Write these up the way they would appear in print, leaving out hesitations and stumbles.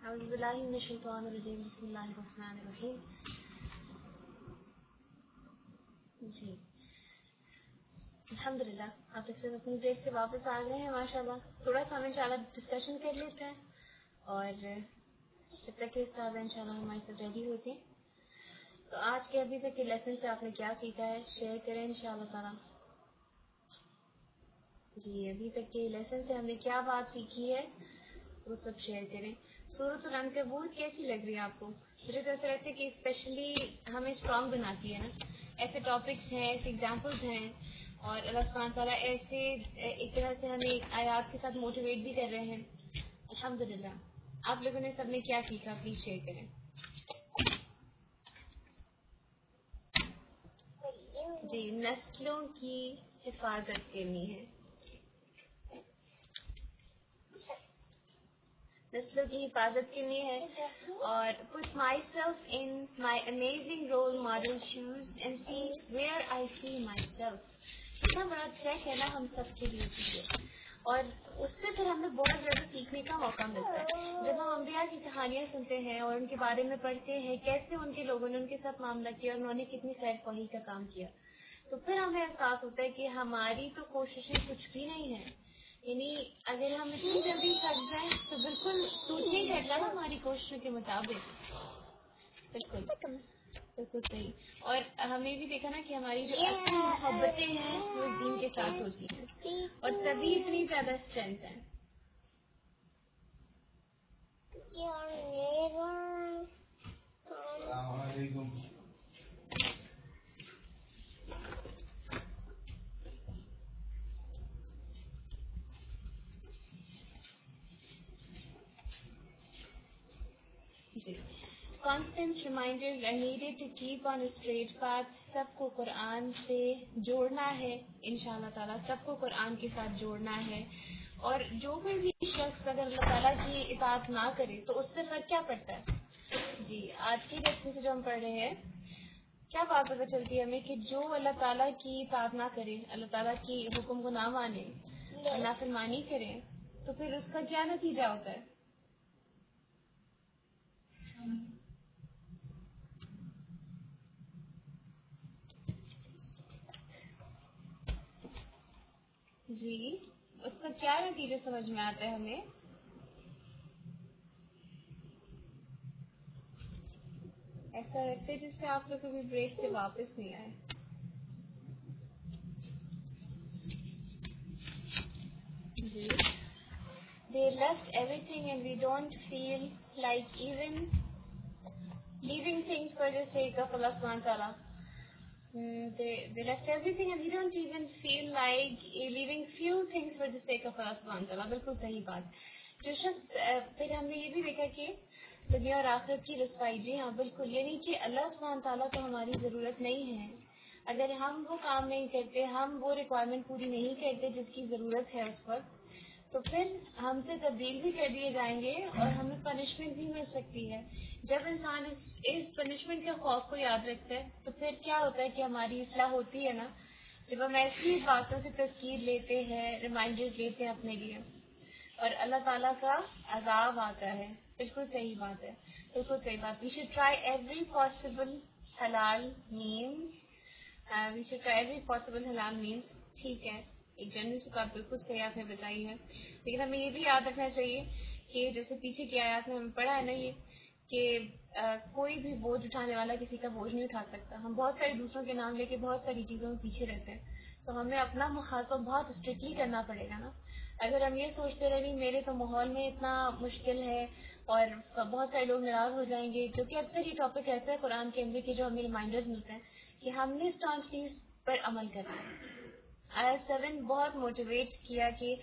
اعوذ باللہ من الشیطان الرجیم بسم اللہ الرحمن الرحیم. جی الحمدللہ آپ سب اپنی بریک سے واپس آ گئے ہیں ماشاءاللہ. تھوڑا سا ہم انشاءاللہ ڈسکشن کر لیتے ہیں اور جب تک کہ استاد انشاءاللہ ہمارے ساتھ ریڈی ہوتے ہیں تو آج کے ابھی تک کے لیسن سے آپ نے کیا سیکھا ہے شیئر کریں انشاءاللہ تعالی. جی ابھی تک کے لیسن سے ہم نے کیا بات سیکھی ہے وہ سب شیئر کریں. سورۃ العنکبوت کیسی لگ رہی ہے آپ کو؟ مجھے تو ایسا لگتا ہے کہ اسپیشلی ہمیں اسٹرانگ بناتی ہے نا. ایسے ٹاپکس ہیں، ایسے ایگزامپلس ہیں اور اللہ سبحانہ تعالیٰ ایسے ایک طرح سے ہمیں آیات کے ساتھ موٹیویٹ بھی کر رہے ہیں. الحمدللہ. آپ لوگوں نے سب نے کیا سیکھا پلیز شیئر کریں. جی نسلوں کی حفاظت کرنی ہے. نسلوں کی حفاظت کرنی ہے اور put myself in my amazing role model shoes and see where I see myself. اتنا بڑا چیک ہے نا ہم سب کے لیے چیزیں اور اس سے پھر ہمیں بہت زیادہ سیکھنے کا موقع ملتا ہے. جب ہم انبیاء کی کہانیاں سنتے ہیں اور ان کے بارے میں پڑھتے ہیں کیسے ان کے لوگوں نے ان کے ساتھ معاملہ کیا اور انہوں نے کتنی خیر خواہی کا کام کیا تو پھر ہمیں احساس ہوتا ہے کہ ہماری تو کوششیں کچھ بھی نہیں ہیں. یعنی اگر ہم اتنی جلدی تھک جائیں تو بالکل سوٹ نہیں کرتا نا ہماری کوششوں کے مطابق. بالکل بالکل صحیح. اور ہمیں بھی دیکھا نا کہ ہماری جو اصلی محبتیں ہیں وہ دین کے ساتھ ہوتی ہیں اور تبھی اتنی زیادہ اسٹرینتھ ہے. السلام علیکم. جی constant reminder needed to keep on straight path. سب کو قرآن سے جوڑنا ہے انشاءاللہ تعالیٰ. سب کو قرآن کے ساتھ جوڑنا ہے اور جو کوئی بھی شخص اگر اللہ تعالیٰ کی اطاعت نہ کرے تو اس سے فرق کیا پڑتا ہے. جی آج کے لیسن سے جو ہم پڑھ رہے ہیں کیا بات پتہ چلتی ہے ہمیں کہ جو اللہ تعالیٰ کی اطاعت نہ کرے، اللہ تعالیٰ کی حکم کو نہ مانے اور نافرمانی کرے تو پھر اس کا کیا نتیجہ ہوتا ہے. جی اس کا کیا نتیجہ سمجھ میں آتا ہے ہمیں؟ ایسا لگتا ہے جس سے آپ لوگ کبھی بریک سے واپس نہیں آئے. جی they left everything and we don't feel like even leaving things for the sake of Allah subhanahu wa ta'ala. They left everything and we don't even feel like leaving few things for the sake of Allah subhanahu wa ta'ala. بالکل صحیح بات. جو شخص پھر ہم نے یہ بھی دیکھا کہ دنیا اور آخرت کی رسوائی. جی ہاں بالکل. یعنی کہ اللہ سبحانہ تعالیٰ کو ہماری ضرورت نہیں ہے. اگر ہم وہ کام نہیں کرتے، ہم وہ ریکوائرمنٹ پوری نہیں کرتے جس کی ضرورت ہے اس وقت تو پھر ہم سے تبدیل بھی کر دیے جائیں گے اور ہمیں پنشمنٹ بھی مل سکتی ہے. جب انسان اس پنشمنٹ کے خوف کو یاد رکھتا ہے تو پھر کیا ہوتا ہے کہ ہماری اصلاح ہوتی ہے نا. جب ہم ایسی باتوں سے تذکیر لیتے ہیں، ریمائنڈرز لیتے ہیں اپنے لیے اور اللہ تعالیٰ کا عذاب آتا ہے. بالکل صحیح بات ہے. بالکل صحیح بات. We should try every possible halal means. We should try every possible halal means. ٹھیک ہے ایک جنرل سی بات بالکل صحیح آپ نے بتائی ہے. لیکن ہمیں یہ بھی یاد رکھنا چاہیے کہ جیسے پیچھے کی آیات میں ہمیں پڑھا ہے نا یہ کہ کوئی بھی بوجھ اٹھانے والا کسی کا بوجھ نہیں اٹھا سکتا. ہم بہت سارے دوسروں کے نام لے کے بہت ساری چیزوں میں پیچھے رہتے ہیں تو ہمیں اپنا محاسبہ بہت اسٹرکٹلی کرنا پڑے گا نا. اگر ہم یہ سوچتے رہے بھی میرے تو ماحول میں اتنا مشکل ہے اور بہت سارے لوگ ناراض ہو جائیں گے، جو کہ اکثر یہ ٹاپک رہتا ہے قرآن کے اندر کے جو ہمیں ریمائنڈرز ملتے ہیں کہ ہم نے اسٹانچلی پر عمل کرنا ہے. آیت 7 بہت موٹیویٹ کیا کہ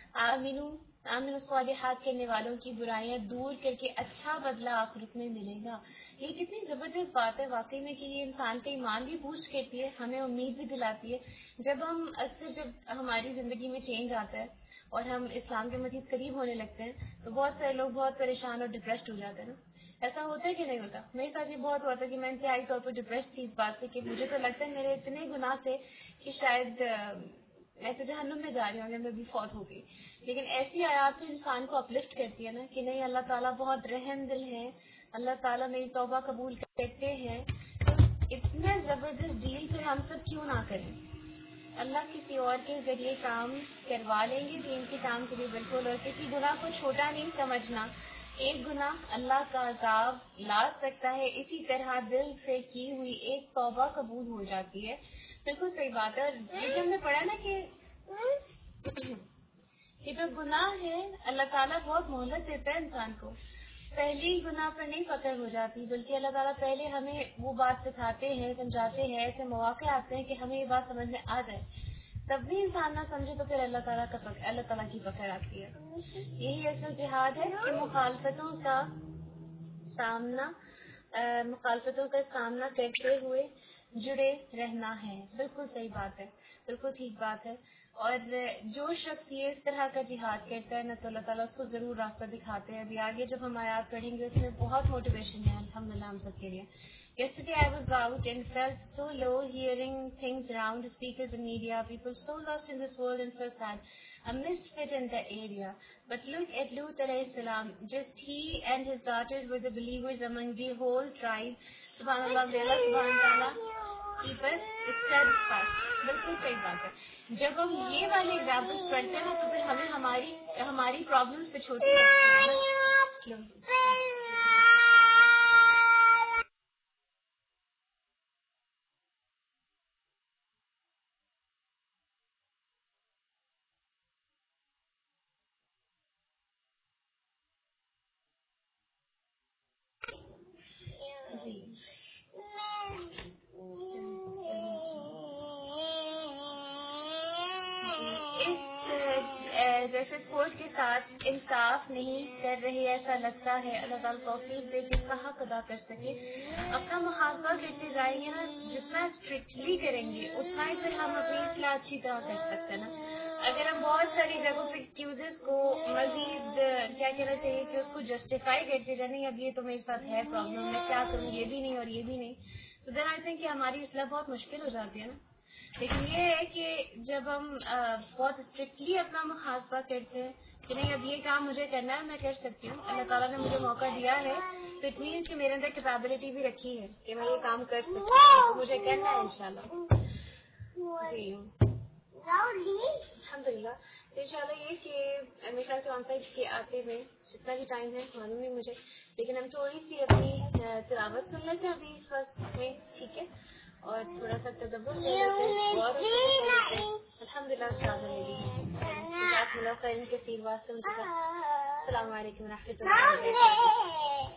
آمین الصالحات کرنے والوں کی برائیاں دور کر کے اچھا بدلہ آخرت میں ملے گا. یہ کتنی زبردست بات ہے واقعی میں کہ یہ انسان کا ایمان بھی بوسٹ کرتی ہے، ہمیں امید بھی دلاتی ہے. جب ہماری زندگی میں چینج آتا ہے اور ہم اسلام کے مزید قریب ہونے لگتے ہیں تو بہت سارے لوگ بہت پریشان اور ڈپریسڈ ہو جاتے ہیں نا. ایسا ہوتا ہے کہ نہیں ہوتا؟ میرے ساتھ یہ بہت ہوا تھا کہ میں انتہائی طور پر ڈپریس تھی اس بات سے کہ مجھے تو لگتا ہے میرے اتنے گناہ تھے کہ شاید میں تو جہنم میں جا رہی ہوں اگر میں بھی فوت ہو گئی. لیکن ایسی آیات میں انسان کو اپلفٹ کرتی ہے نا کہ نہیں اللہ تعالیٰ بہت رحم دل ہے, اللہ تعالیٰ میری توبہ قبول کرتے ہیں. تو اتنا زبردست ڈیل پھر ہم سب کیوں نہ کریں. اللہ کسی اور کے ذریعے کام کروا لیں گے دین کے کام کے لیے بالکل. اور کسی گناہ کو چھوٹا نہیں سمجھنا. ایک گناہ اللہ کا عذاب لا سکتا ہے, اسی طرح دل سے کی ہوئی ایک توبہ قبول ہو جاتی ہے. بالکل صحیح بات ہے. اور یہ جو ہم نے پڑھا نا کہ جو گناہ ہے اللہ تعالیٰ بہت مہلت دیتا ہے انسان کو. پہلی گناہ پر نہیں پکڑ ہو جاتی, بلکہ اللہ تعالیٰ پہلے ہمیں وہ بات سکھاتے ہیں, سمجھاتے ہیں. ایسے مواقع آتے ہیں کہ ہمیں یہ بات سمجھ میں آ جائے, تب بھی انسان نہ سمجھے تو پھر اللہ تعالیٰ کی پکڑ آتی ہے. یہی اصل جہاد ہے کہ مخالفتوں کا سامنا کرتے ہوئے جڑے رہنا ہے. بالکل صحیح بات ہے, بالکل ٹھیک بات ہے. اور جو شخص یہ اس طرح کا جہاد کرتا ہے نا تو اللہ تعالیٰ اس کو ضرور راستہ دکھاتے ہیں. ابھی آگے جب ہم آیات پڑھیں گے اس میں بہت موٹیویشن ہے الحمدللہ ہم سب کے لیے. Yesterday I was out and felt so low hearing things around, speakers and media, people so lost in this world and felt sad, a misfit in the area. But look at Lut alayhi salam. Just he and his daughters were the believers among the whole tribe. Subhanallah, Allah subhanahu wa ta'ala keep us steadfast. بالکل صحیح بات ہے. جب ہم یہ والے examples پڑھتے ہیں نا تو پھر ہمیں ہماری پرابلمس سے چھوٹی لگتی ہے. جی جیسے اسپورٹ کے ساتھ انصاف نہیں کر رہے ایسا لگتا ہے. اللہ تعالیٰ توفیق دے کے کہاں ادا کر سکے. اپنا محاسبہ کرتے جائیں گے نا, جتنا اسٹرکٹلی کریں گے اتنا ہی پھر ہم اپنی اصلاح اچھی طرح کر سکتے ہیں نا. اگر ہم بہت ساری جگہوں پہ ایکسکیوزز کو مزید کیا کہنا چاہیے کہ اس کو جسٹیفائی کرتے جائیں, اب یہ تو میرے ساتھ ہے پرابلم, میں کیا کروں, یہ بھی نہیں اور یہ بھی نہیں, تو دین آئی تھنک کہ ہماری اصلاح بہت مشکل ہو جاتی ہے نا. لیکن یہ ہے کہ جب ہم بہت اسٹرکٹلی اپنا محاسبہ کرتے ہیں کہ نہیں اب یہ کام مجھے کرنا ہے, میں کر سکتی ہوں, اللہ تعالیٰ نے مجھے موقع دیا ہے, تو اٹ مینس کہ میرے اندر کیپیبلٹی بھی رکھی ہے کہ میں یہ کام کر سکتی ہوں, مجھے کرنا ہے انشاءاللہ. جی الحمدللہ. انشاءاللہ یہ کہ میرے خیال سے آن سائٹ کے آتے ہوئے جتنا بھی ٹائم ہے معلوم نہیں مجھے, لیکن ہم تھوڑی سی اپنی تلاوت سن لیتے ہیں ابھی اس وقت میں, ٹھیک ہے, اور تھوڑا سا تدبر کر لیتے ہیں اور الحمدللہ اللہ خیر کثیر واسطے. السلام علیکم ورحمۃ اللہ وبرکاتہ.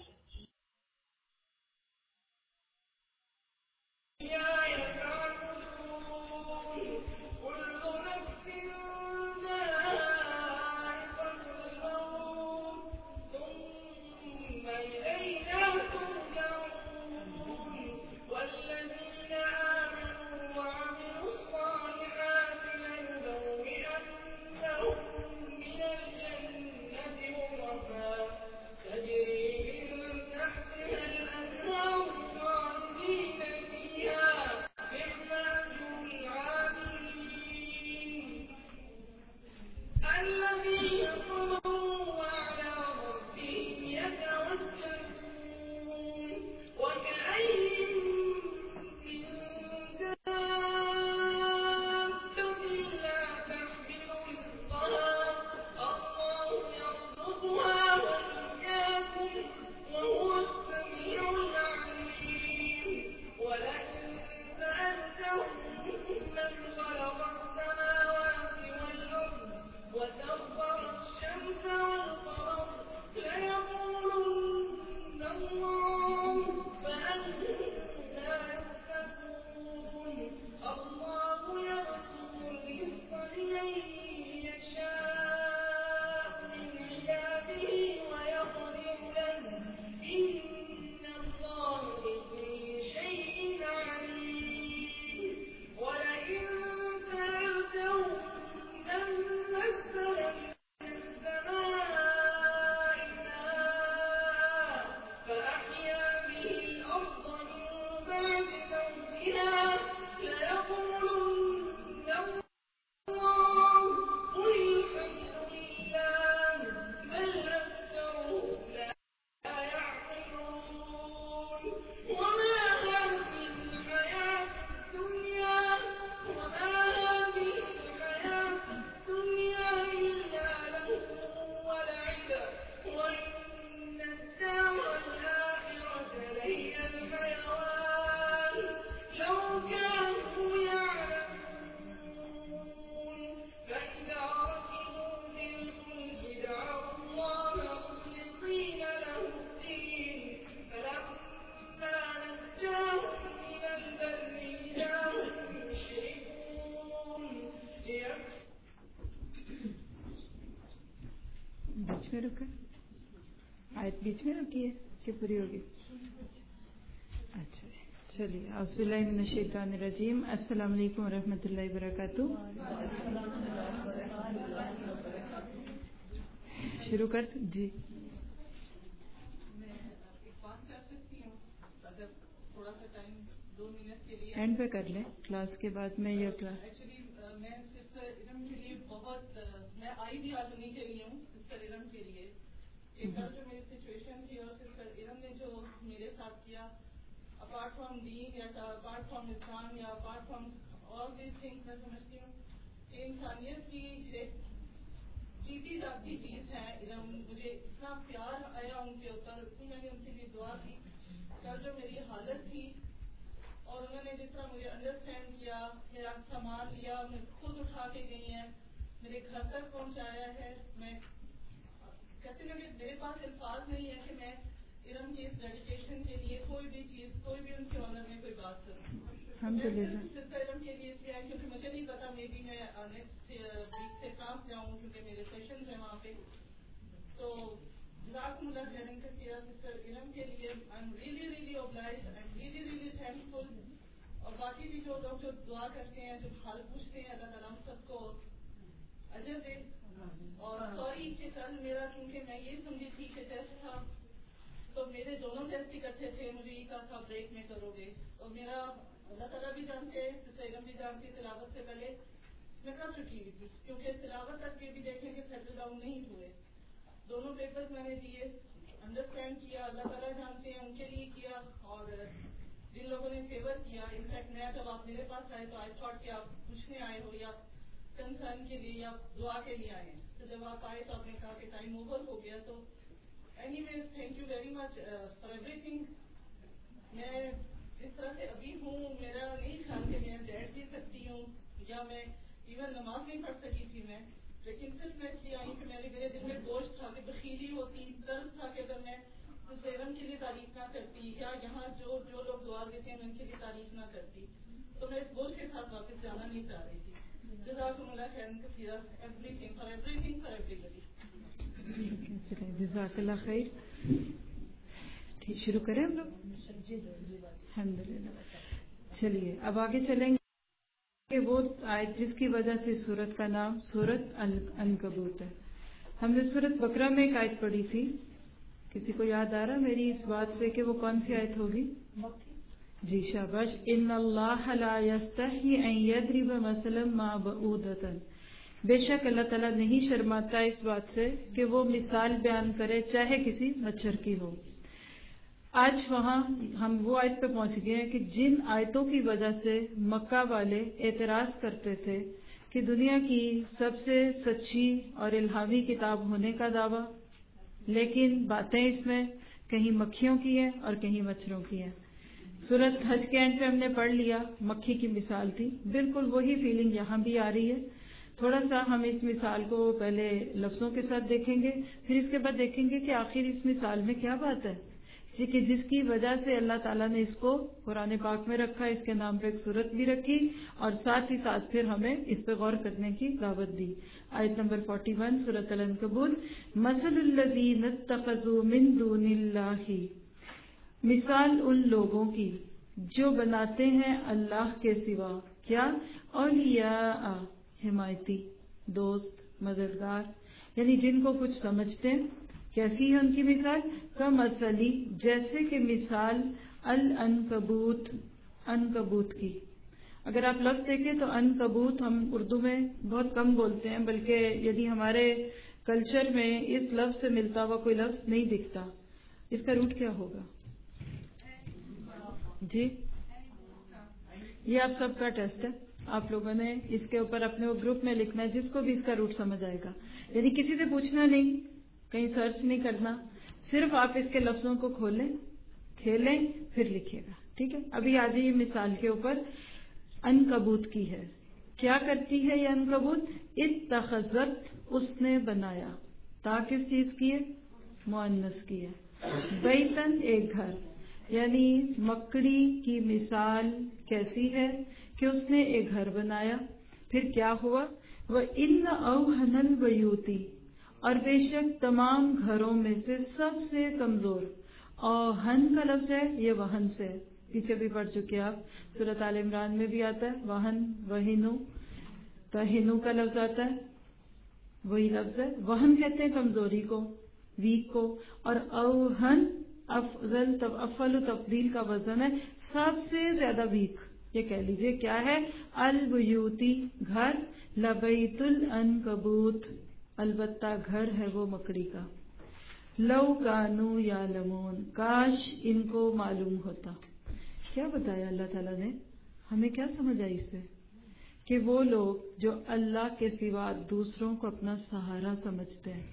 میں رکھا؟ آیت بیچ میں رکھی ہے کہ پوری ہوگی؟ اچھا چلیے. اعوذ باللہ من الشیطان الرجیم. السلام علیکم ورحمۃ اللہ وبرکاتہ. شروع کر جی. تھوڑا سا ٹائم 2 منٹ کے لیے اینڈ پہ کر لیں کلاس کے بعد میں یہ کلاس. ایکچولی میں سسٹر ارم کے لیے بہت میں آئی بھی آج انہیں کے لیے ہوں سسٹر ارم کے لیے. ایک کل جو میری سچویشن تھی اور سسٹر ارم نے جو میرے ساتھ کیا اپارٹ فرام دین یا اپارٹ فرام اسلام یا apart from all these things میں سمجھتی ہوں کہ انسانیت کی ایک جیتی جاتی چیز ہے. ارم مجھے اتنا پیار آیا ان کے اوپر, اتنی میں نے ان کے لیے دعا کی. کل جو میری حالت تھی اور انہوں نے جس طرح مجھے انڈرسٹینڈ کیا, میرا سامان لیا, میں خود اٹھا کے گئی ہیں, میرے گھر تک پہنچایا ہے. میں کہتے ہیں کہ میرے پاس الفاظ نہیں ہے کہ میں ارم کی اس ڈیڈیکیشن کے لیے کوئی بھی چیز, کوئی بھی ان کے آنر میں کوئی بات کروں. سسٹر ارم کے لیے اس لیے آئی کیونکہ مجھے نہیں پتا مے بی میں نیکسٹ ویک سے فرانس جاؤں کیونکہ میرے سیشنز ہیں وہاں پہ. تو جزاکم اللہ خیرن کثیرا سسٹر ارم کے لیے. I am really really obliged, I am really really thankful. اور باقی بھی جو لوگ جو دعا کرتے ہیں, جو حال پوچھتے ہیں, اللہ تعالیٰ ہم سب کو اجر دے. اور سوری کہ کل میرا کیونکہ میں یہ سمجھی تھی کہ ٹیسٹ تھا تو میرے دونوں ٹیسٹ اکٹھے تھے, مجھے یہ کہا تھا بریک میں کرو گے. اور میرا اللہ تعالیٰ بھی جانتے ہیں, سسٹر ارم بھی جانتی, تلاوت سے پہلے میں کب چکی ہوئی تھی کیونکہ تلاوت تک کے بھی دیکھیں کہ سیٹل ڈاؤن نہیں ہوئے. دونوں پیپرز میں نے دیے, انڈرسٹینڈ کیا, اللہ تعالیٰ جانتے ہیں ان کے لیے کیا. اور جن لوگوں نے فیور کیا, انفیکٹ میں جب آپ میرے پاس آئے تو آئی تھاٹ کہ آپ پوچھنے آئے ہو یا کنسرن کے لیے یا دعا کے لیے آئے ہیں. تو جب آپ آئے تو آپ نے کہا کہ ٹائم اوور ہو گیا. تو anyways thank you very much for everything. میں اس طرح سے ابھی ہوں, میرا نہیں خیال کہ میں بیٹھ بھی سکتی ہوں یا میں ایون نماز نہیں پڑھ سکی تھی میں, لیکن صرف میں اس لیے آئی کہ میرے دل میں بوجھ تھا کہ بخیلی ہوتی, درد تھا کہ اگر میں سسٹر ارم کے لیے تعریف نہ کرتی یا یہاں جو لوگ دعا دیتے ہیں میں ان کے لیے تعریف نہ کرتی تو میں اس بوجھ کے ساتھ واپس جانا نہیں چاہ رہی تھی. جزاکم اللہ خیرن کثیرا everything for everything for everybody. جزاک اللہ خیر. ٹھیک شروع کریں ہم لوگ. الحمد للہ. چلیے اب آگے چلیں گے کہ وہ آیت جس کی وجہ سے سورت کا نام سورت العنکبوت ہے. ہم نے سورت بقرہ میں ایک آیت پڑھی تھی, کسی کو یاد آ رہا میری اس بات سے کہ وہ کون سی آیت ہوگی؟ جی شاباش. ان اللہ لا یستحی ان یضرب مثلا ما بعودۃ, بے شک اللہ تعالیٰ نہیں شرماتا اس بات سے کہ وہ مثال بیان کرے چاہے کسی مچھر کی ہو. آج وہاں ہم وہ آیت پہ پہنچ گئے ہیں کہ جن آیتوں کی وجہ سے مکہ والے اعتراض کرتے تھے کہ دنیا کی سب سے سچی اور الہامی کتاب ہونے کا دعویٰ, لیکن باتیں اس میں کہیں مکھیوں کی ہیں اور کہیں مچھروں کی ہیں. سورت حج کے اینڈ پہ ہم نے پڑھ لیا, مکھی کی مثال تھی, بالکل وہی فیلنگ یہاں بھی آ رہی ہے. تھوڑا سا ہم اس مثال کو پہلے لفظوں کے ساتھ دیکھیں گے, پھر اس کے بعد دیکھیں گے کہ آخر اس مثال میں کیا بات ہے کہ جس کی وجہ سے اللہ تعالیٰ نے اس کو قرآن پاک میں رکھا, اس کے نام پہ ایک سورت بھی رکھی اور ساتھ ہی ساتھ پھر ہمیں اس پہ غور کرنے کی دعوت دی. آیت نمبر 41 سورۃ العنکبوت. مثل الذین اتخذوا من دون اللہ, مثال ان لوگوں کی جو بناتے ہیں اللہ کے سوا کیا, اولیاء حمایتی, دوست, مددگار, یعنی جن کو کچھ سمجھتے ہیں. کیسی ہے ان کی مثال؟ کمثلی, جیسے کہ مثال العنکبوت, عنکبوت کی. اگر آپ لفظ دیکھیں تو عنکبوت ہم اردو میں بہت کم بولتے ہیں, بلکہ یدی ہمارے کلچر میں اس لفظ سے ملتا ہوا کوئی لفظ نہیں دکھتا. اس کا روٹ کیا ہوگا؟ جی یہ آپ سب کا ٹیسٹ ہے, آپ لوگوں نے اس کے اوپر اپنے وہ گروپ میں لکھنا ہے, جس کو بھی اس کا روٹ سمجھ آئے گا. یعنی کسی سے پوچھنا نہیں, کہیں سرچ نہیں کرنا, صرف آپ اس کے لفظوں کو کھولیں, کھیلیں, پھر لکھیے گا. ٹھیک ہے. ابھی آج یہ مثال کے اوپر عنکبوت کی ہے. کیا کرتی ہے یہ عنکبوت؟ اتخذت, اس نے بنایا. تا کس چیز کی ہے؟ مؤنث کی ہے. بیتن, ایک گھر. یعنی مکڑی کی مثال کیسی ہے کہ اس نے ایک گھر بنایا, پھر کیا ہوا؟ وَإِنَّ أَوْهَنَ الْبُيُوتِ, اور بے شک تمام گھروں میں سے سب سے کمزور اوہن کا لفظ ہے، یہ وہن سے ہے، پیچھے بھی پڑھ چکے آپ، سورۃ آل عمران میں بھی آتا ہے وہن، وہینو، تہینو کا لفظ آتا ہے، وہی لفظ ہے۔ وہن کہتے ہیں کمزوری کو، ویک کو، اور اوہن افعل تفضیل کا وزن ہے، سب سے زیادہ ویک۔ یہ کہہ لیجئے کیا ہے؟ البیوتی گھر، لبیت العنکبوت البتہ گھر ہے وہ مکڑی کا، لو کانوا یعلمون کاش ان کو معلوم ہوتا۔ کیا بتایا اللہ تعالیٰ نے؟ ہمیں کیا سمجھ آئی اس سے؟ کہ وہ لوگ جو اللہ کے سوا دوسروں کو اپنا سہارا سمجھتے ہیں،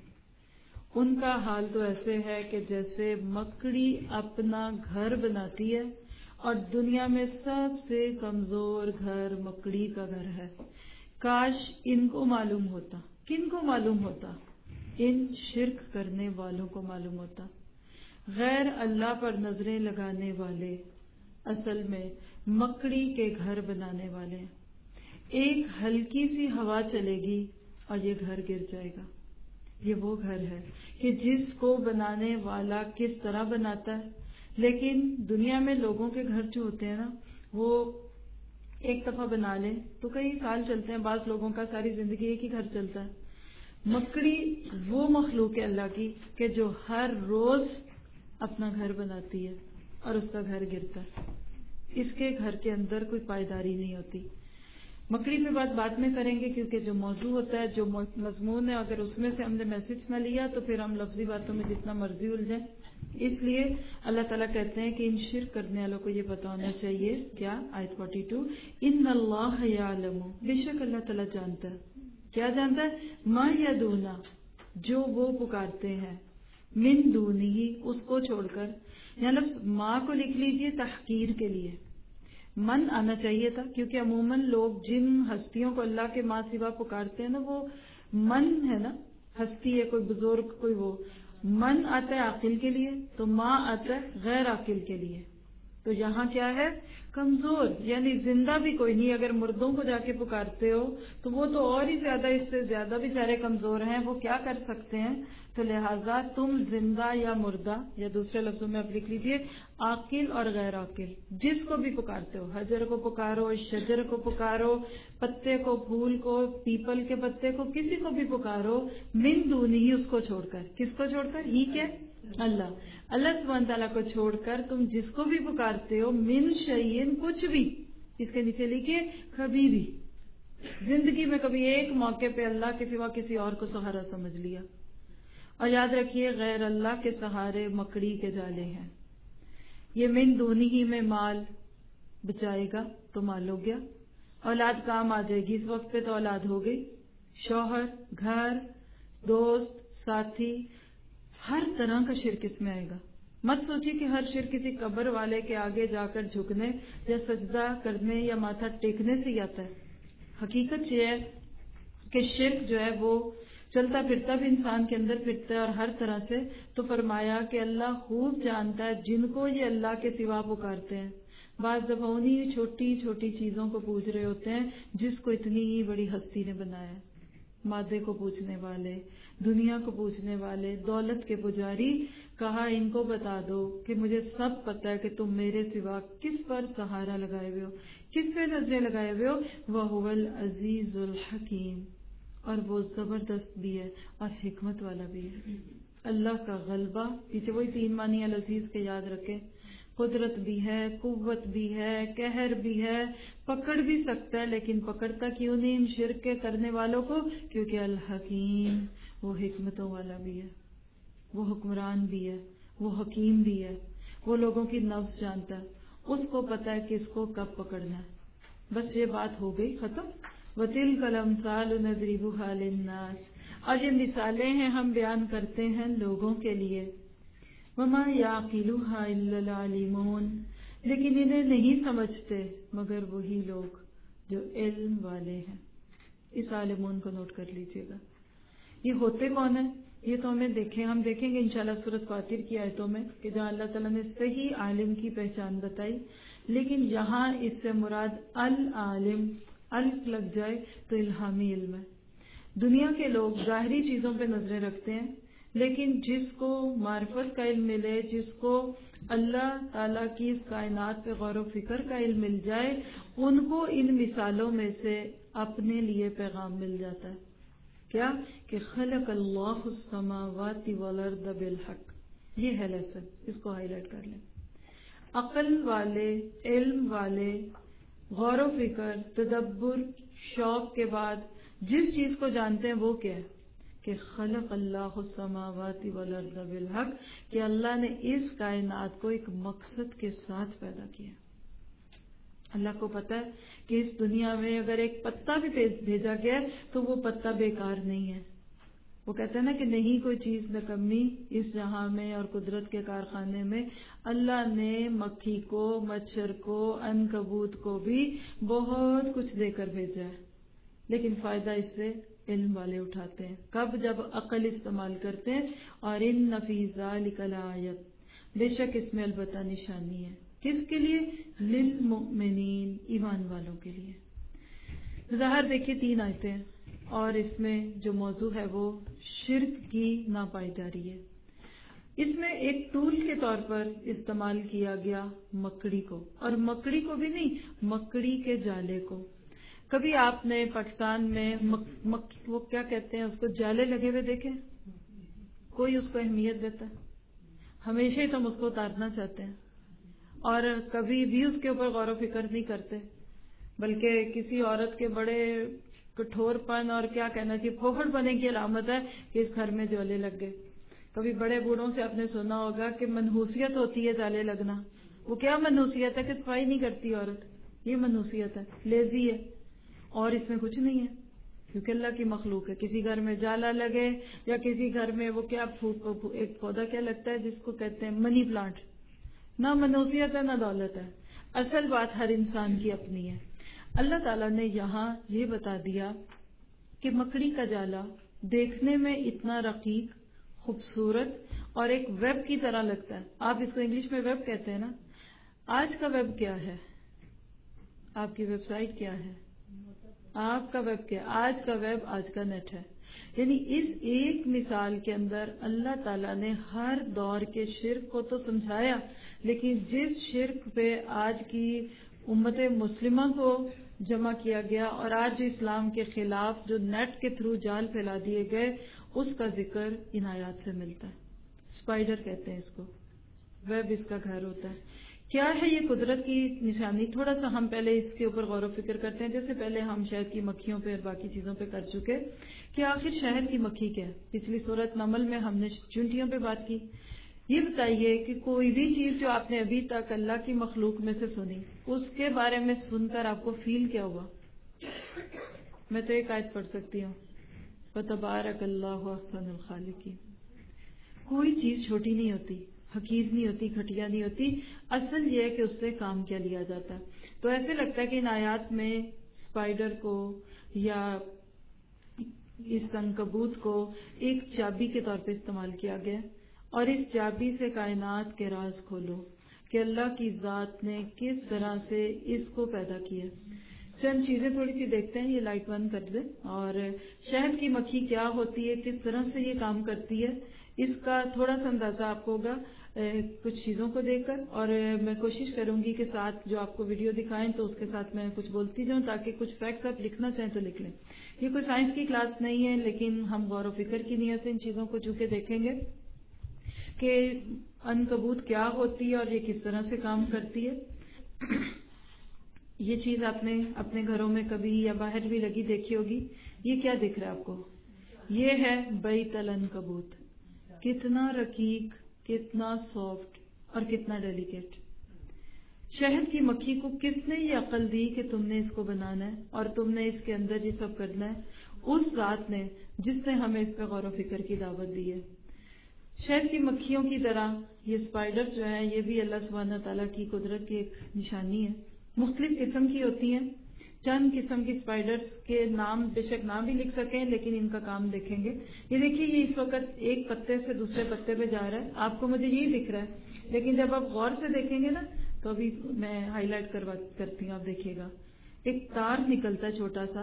ان کا حال تو ایسے ہے کہ جیسے مکڑی اپنا گھر بناتی ہے، اور دنیا میں سب سے کمزور گھر مکڑی کا گھر ہے۔ کاش ان کو معلوم ہوتا۔ کن کو معلوم ہوتا؟ ان شرک کرنے والوں کو معلوم ہوتا۔ غیر اللہ پر نظریں لگانے والے اصل میں مکڑی کے گھر بنانے والے ہیں۔ ایک ہلکی سی ہوا چلے گی اور یہ گھر گر جائے گا۔ یہ وہ گھر ہے کہ جس کو بنانے والا کس طرح بناتا ہے۔ لیکن دنیا میں لوگوں کے گھر جو ہوتے ہیں نا، وہ ایک دفعہ بنا لیں تو کئی سال چلتے ہیں، بعض لوگوں کا ساری زندگی ایک ہی گھر چلتا ہے۔ مکڑی وہ مخلوق ہے اللہ کی کہ جو ہر روز اپنا گھر بناتی ہے اور اس کا گھر گرتا ہے، اس کے گھر کے اندر کوئی پائیداری نہیں ہوتی۔ مکڑی پہ بعد میں کریں گے، کیونکہ جو موضوع ہوتا ہے، جو مضمون ہے، اگر اس میں سے ہم نے میسج نہ لیا تو پھر ہم لفظی باتوں میں جتنا مرضی الجھیں۔ اس لیے اللہ تعالیٰ کہتے ہیں کہ ان شرک کرنے والوں کو یہ پتا ہونا چاہیے، کیا؟ آیت 42، ان اللہ یعلم، بے شک اللہ تعالیٰ جانتا ہے۔ کیا جانتا ہے؟ ما یدعون، جو وہ پکارتے ہیں، من دونہ، اس کو چھوڑ کر۔ یہاں لفظ ما کو لکھ لیجئے تحقیر کے لیے، من آنا چاہیے تھا، کیونکہ عموماً لوگ جن ہستیوں کو اللہ کے ماں سوا پکارتے ہیں نا، وہ من ہے نا، ہستی ہے، کوئی بزرگ، کوئی وہ۔ من آتا ہے عاقل کے لیے تو ماں آتا ہے غیر عاقل کے لیے۔ تو یہاں کیا ہے؟ کمزور، یعنی زندہ بھی کوئی نہیں۔ اگر مردوں کو جا کے پکارتے ہو تو وہ تو اور ہی زیادہ، اس سے زیادہ بیچارے کمزور ہیں، وہ کیا کر سکتے ہیں؟ تو لہٰذا تم زندہ یا مردہ، یا دوسرے لفظوں میں آپ لکھ لیجئے عاقل اور غیر عاقل، جس کو بھی پکارتے ہو، حجر کو پکارو، شجر کو پکارو، پتے کو، پھول کو، پیپل کے پتے کو، کسی کو بھی پکارو، من دونہ ہی، اس کو چھوڑ کر۔ کس کو چھوڑ کر؟ ہی کیا؟ اللہ سبحانہ تعالیٰ کو چھوڑ کر تم جس کو بھی پکارتے ہو، من شیئن، کچھ بھی، اس کے نیچے لکھیے کبھی بھی، زندگی میں کبھی ایک موقع پہ اللہ کے سوا کسی اور کو سہارا سمجھ لیا۔ اور یاد رکھیے غیر اللہ کے سہارے مکڑی کے جالے ہیں۔ یہ من دونہ ہی میں مال بچائے گا تو مال ہو گیا، اولاد کام آ جائے گی، اس وقت پہ تو اولاد ہو گئی، شوہر، گھر، دوست، ساتھی، ہر طرح کا شرک اس میں آئے گا۔ مت سوچیے کہ ہر شرک کسی قبر والے کے آگے جا کر جھکنے یا سجدہ کرنے یا ماتھا ٹیکنے سے ہی آتا ہے۔ حقیقت یہ ہے کہ شرک جو ہے وہ چلتا پھرتا بھی انسان کے اندر پھرتا ہے، اور ہر طرح سے۔ تو فرمایا کہ اللہ خوب جانتا ہے جن کو یہ اللہ کے سوا پکارتے ہیں۔ بعض دفعہ انہی چھوٹی چھوٹی چیزوں کو پوچھ رہے ہوتے ہیں جس کو اتنی ہی بڑی ہستی نے بنایا ہے۔ مادے کو پوچھنے والے، دنیا کو پوچھنے والے، دولت کے پجاری، کہا ان کو بتا دو کہ مجھے سب پتہ ہے کہ تم میرے سوا کس پر سہارا لگائے ہوئے ہو، کس پہ نظریں لگائے ہوئے ہو، وَهُوَ الْعَزِيزُ الْحَكِيمُ، اور وہ زبردست بھی ہے اور حکمت والا بھی ہے۔ اللہ کا غلبہ، پیچھے وہی 3 معنی العزیز کے یاد رکھیں، قدرت بھی ہے، قوت بھی ہے، قہر بھی ہے، پکڑ بھی سکتا ہے، لیکن پکڑتا کیوں نہیں ان شرک کے کرنے والوں کو؟ کیونکہ الحکیم، وہ حکمتوں والا بھی ہے، وہ حکمران بھی ہے، وہ حکیم بھی ہے، وہ لوگوں کی نفس جانتا ہے، اس کو پتہ ہے کہ اس کو کب پکڑنا ہے۔ بس یہ بات ہو گئی ختم۔ وَتِلْكَ الْأَمْثَالُ نَضْرِبُهَا لِلنَّاسِ، اور یہ مثالیں ہیں ہم بیان کرتے ہیں لوگوں کے لیے۔ وَمَا يَعْقِلُهَا إِلَّا الْعَالِمُونَ، لیکن انہیں نہیں سمجھتے مگر وہی لوگ جو علم والے ہیں۔ اس عالمون کو نوٹ کر لیجئے گا۔ یہ ہوتے کون ہیں؟ یہ تو ہم دیکھیں گے انشاءاللہ سورۃ فاطر کی آیتوں میں کہ جہاں اللہ تعالیٰ نے صحیح عالم کی پہچان بتائی، لیکن یہاں اس سے مراد العالم، الف لگ جائے تو الہامی علم ہے۔ دنیا کے لوگ ظاہری چیزوں پہ نظریں رکھتے ہیں، لیکن جس کو معرفت کا علم ملے، جس کو اللہ تعالیٰ کی اس کائنات پہ غور و فکر کا علم مل جائے، ان کو ان مثالوں میں سے اپنے لیے پیغام مل جاتا ہے. کیا کہ خلق اللہ السماوات والارض بالحق. یہ ہے لیسن، اس کو ہائی لائٹ کر لیں. عقل والے، علم والے، غور و فکر، تدبر، شوق کے بعد جس چیز کو جانتے ہیں وہ کیا ہے کہ خلق اللہ السماوات والارض بالحق، کہ اللہ نے اس کائنات کو ایک مقصد کے ساتھ پیدا کیا. اللہ کو پتا ہے کہ اس دنیا میں اگر ایک پتا بھی بھیجا گیا ہے تو وہ پتا بیکار نہیں ہے. وہ کہتے ہیں نا کہ نہیں کوئی چیز نکمی اس جہاں میں اور قدرت کے کارخانے میں. اللہ نے مکھی کو، مچھر کو، عنکبوت کو بھی بہت کچھ دے کر بھیجا ہے، لیکن فائدہ اس سے علم والے اٹھاتے ہیں. کب؟ جب عقل استعمال کرتے ہیں. اور ان فی ذلک لآیۃ، بے شک اس میں البتہ نشانی ہے. کس کے لیے؟ للمؤمنین، ایمان والوں کے لیے. ظاہر دیکھیے 3 آیتیں ہیں اور اس میں جو موضوع ہے وہ شرک کی ناپائیداری ہے. اس میں ایک ٹول کے طور پر استعمال کیا گیا مکڑی کو، اور مکڑی کو بھی نہیں، مکڑی کے جالے کو. کبھی آپ نے پاکستان میں وہ کیا کہتے ہیں اس کو، جالے لگے ہوئے دیکھے؟ کوئی اس کو اہمیت دیتا ہے؟ ہمیشہ ہی تم اس کو اتارنا چاہتے ہیں اور کبھی بھی اس کے اوپر غور و فکر نہیں کرتے، بلکہ کسی عورت کے بڑے کٹھور پن اور کیا کہنا چاہیے پھوپھڑ پنے کی علامت ہے کہ اس گھر میں جالے لگ گئے. کبھی بڑے بوڑھوں سے آپ نے سنا ہوگا کہ منحوسیت ہوتی ہے جالے لگنا. وہ کیا منحوسیت ہے کہ صفائی نہیں کرتی عورت، یہ منحوسیت ہے، لیزی ہے. اور اس میں کچھ نہیں ہے کیونکہ اللہ کی مخلوق ہے. کسی گھر میں جالا لگے یا کسی گھر میں وہ کیا ایک پودا کیا لگتا ہے جس کو کہتے ہیں منی پلانٹ، نہ منحوسیت ہے نہ دولت ہے. اصل بات ہر انسان کی اپنی ہے. اللہ تعالیٰ نے یہاں یہ بتا دیا کہ مکڑی کا جالا دیکھنے میں اتنا رقیق، خوبصورت اور ایک ویب کی طرح لگتا ہے. آپ اس کو انگلش میں ویب کہتے ہیں نا. آج کا ویب کیا ہے؟ آپ کی ویب سائٹ کیا ہے؟ آپ کا ویب کیا؟ آج کا ویب آج کا نیٹ ہے. یعنی اس ایک مثال کے اندر اللہ تعالیٰ نے ہر دور کے شرک کو تو سمجھایا، لیکن جس شرک پہ آج کی امت مسلمہ کو جمع کیا گیا اور آج جو اسلام کے خلاف جو نیٹ کے تھرو جال پھیلا دیے گئے، اس کا ذکر ان آیات سے ملتا ہے. اسپائڈر کہتے ہیں اس کو، ویب اس کا گھر ہوتا ہے. کیا ہے یہ قدرت کی نشانی؟ تھوڑا سا ہم پہلے اس کے اوپر غور و فکر کرتے ہیں، جیسے پہلے ہم شہد کی مکھیوں پہ اور باقی چیزوں پہ کر چکے کہ آخر شہد کی مکھی کیا ہے. پچھلی سورۃ نمل میں ہم نے چونٹیوں پہ بات کی. یہ بتائیے کہ کوئی بھی چیز جو آپ نے ابھی تک اللہ کی مخلوق میں سے سنی، اس کے بارے میں سن کر آپ کو فیل کیا ہوا؟ میں تو ایک آیت پڑھ سکتی ہوں، وَتَبَارَكَ اللَّهُ أَحْسَنُ الْخَالِقِينَ. کوئی چیز چھوٹی نہیں ہوتی، حقیر نہیں ہوتی، گھٹیا نہیں ہوتی. اصل یہ ہے کہ اس سے کام کیا لیا جاتا ہے. تو ایسے لگتا ہے کہ ان آیات میں اسپائڈر کو یا اس عنکبوت کو ایک چابی کے طور پہ استعمال کیا گیا، اور اس چابی سے کائنات کے راز کھولو کہ اللہ کی ذات نے کس طرح سے اس کو پیدا کیا. چند چیزیں تھوڑی سی دیکھتے ہیں، یہ لائٹ بند کر دیں. اور شہد کی مکھی کیا ہوتی ہے، کس طرح سے یہ کام کرتی ہے، اس کا تھوڑا سا اندازہ آپ کو ہوگا کچھ چیزوں کو دیکھ کر. اور میں کوشش کروں گی کہ ساتھ جو آپ کو ویڈیو دکھائیں تو اس کے ساتھ میں کچھ بولتی جاؤں تاکہ کچھ فیکٹس آپ لکھنا چاہیں تو لکھ لیں. یہ کوئی سائنس کی کلاس نہیں ہے، لیکن ہم غور و فکر کی نیت سے ان چیزوں کو چونکہ دیکھیں گے کہ عنکبوت کیا ہوتی ہے اور یہ کس طرح سے کام کرتی ہے. یہ چیز آپ نے اپنے گھروں میں کبھی یا باہر بھی لگی دیکھی ہوگی. یہ کیا دکھ رہا ہے آپ کو؟ یہ ہے بیت العنکبوت. کتنا رقیق، کتنا سافٹ اور کتنا ڈیلیکیٹ. شہد کی مکھی کو کس نے یہ عقل دی کہ تم نے اس کو بنانا ہے اور تم نے اس کے اندر یہ سب کرنا ہے؟ اس ذات نے جس نے ہمیں اس پہ غور و فکر کی دعوت دی ہے. شہد کی مکھیوں کی طرح یہ اسپائڈرز جو ہیں، یہ بھی اللہ سبحانہ تعالیٰ کی قدرت کی ایک نشانی ہے. مختلف قسم کی ہوتی ہیں. چند قسم کی اسپائڈرز کے نام بے شک نام بھی لکھ سکیں، لیکن ان کا کام دیکھیں گے. یہ دیکھیے، یہ اس وقت ایک پتے سے دوسرے پتے پہ جا رہا ہے. آپ کو مجھے یہی دکھ رہا ہے، لیکن جب آپ غور سے دیکھیں گے نا تو ابھی میں ہائی لائٹ کرتی ہوں، آپ دیکھیے گا ایک تار نکلتا ہے چھوٹا سا،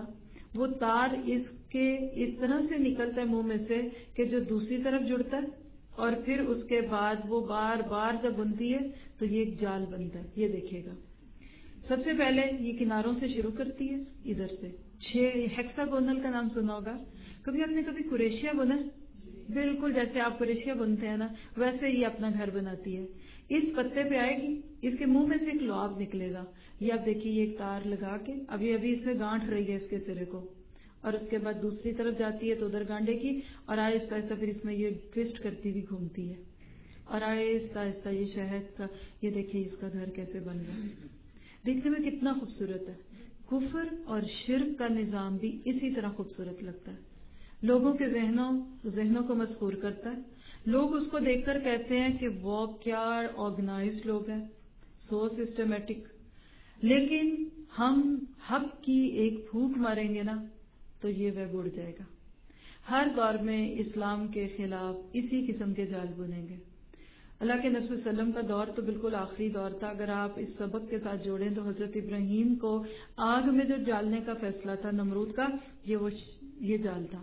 وہ تار اس طرح سے نکلتا ہے منہ میں سے کہ جو دوسری طرف جڑتا ہے، اور پھر اس کے بعد وہ بار بار جب بنتی ہے تو یہ ایک جال بنتا ہے. یہ دیکھیے گا، سب سے پہلے یہ کناروں سے شروع کرتی ہے، ادھر سے 6 ہیکساگونل کا نام سنا ہوگا. کبھی آپ نے کبھی کریشیا بنا؟ بالکل جیسے آپ کریشیا بنتے ہیں نا، ویسے ہی اپنا گھر بناتی ہے. اس پتے پہ آئے گی، اس کے منہ میں سے ایک لعاب نکلے گا. یہ آپ دیکھیے، یہ ایک تار لگا کے ابھی اس میں گانٹھ رہی ہے اس کے سرے کو، اور اس کے بعد دوسری طرف جاتی ہے تو ادھر گانڈے کی، اور آہستہ آہستہ پھر اس میں یہ ٹوسٹ کرتی ہوئی گھومتی ہے، اور آہستہ آہستہ یہ شہد کا، یہ دیکھیے اس کا گھر کیسے بن رہا ہے. دیکھنے میں کتنا خوبصورت ہے. کفر اور شرک کا نظام بھی اسی طرح خوبصورت لگتا ہے، لوگوں کے ذہنوں کو مسحور کرتا ہے. لوگ اس کو دیکھ کر کہتے ہیں کہ وہ کیا آرگنائزڈ لوگ ہیں، سو سسٹمیٹک. لیکن ہم حق کی ایک پھونک ماریں گے نا تو یہ وہ اڑ جائے گا. ہر دور میں اسلام کے خلاف اسی قسم کے جال بنیں گے. اللہ کے نبی صلی اللہ علیہ وسلم کا دور تو بالکل آخری دور تھا. اگر آپ اس سبق کے ساتھ جوڑیں تو حضرت ابراہیم کو آگ میں جو ڈالنے کا فیصلہ تھا نمرود کا، یہ جال تھا.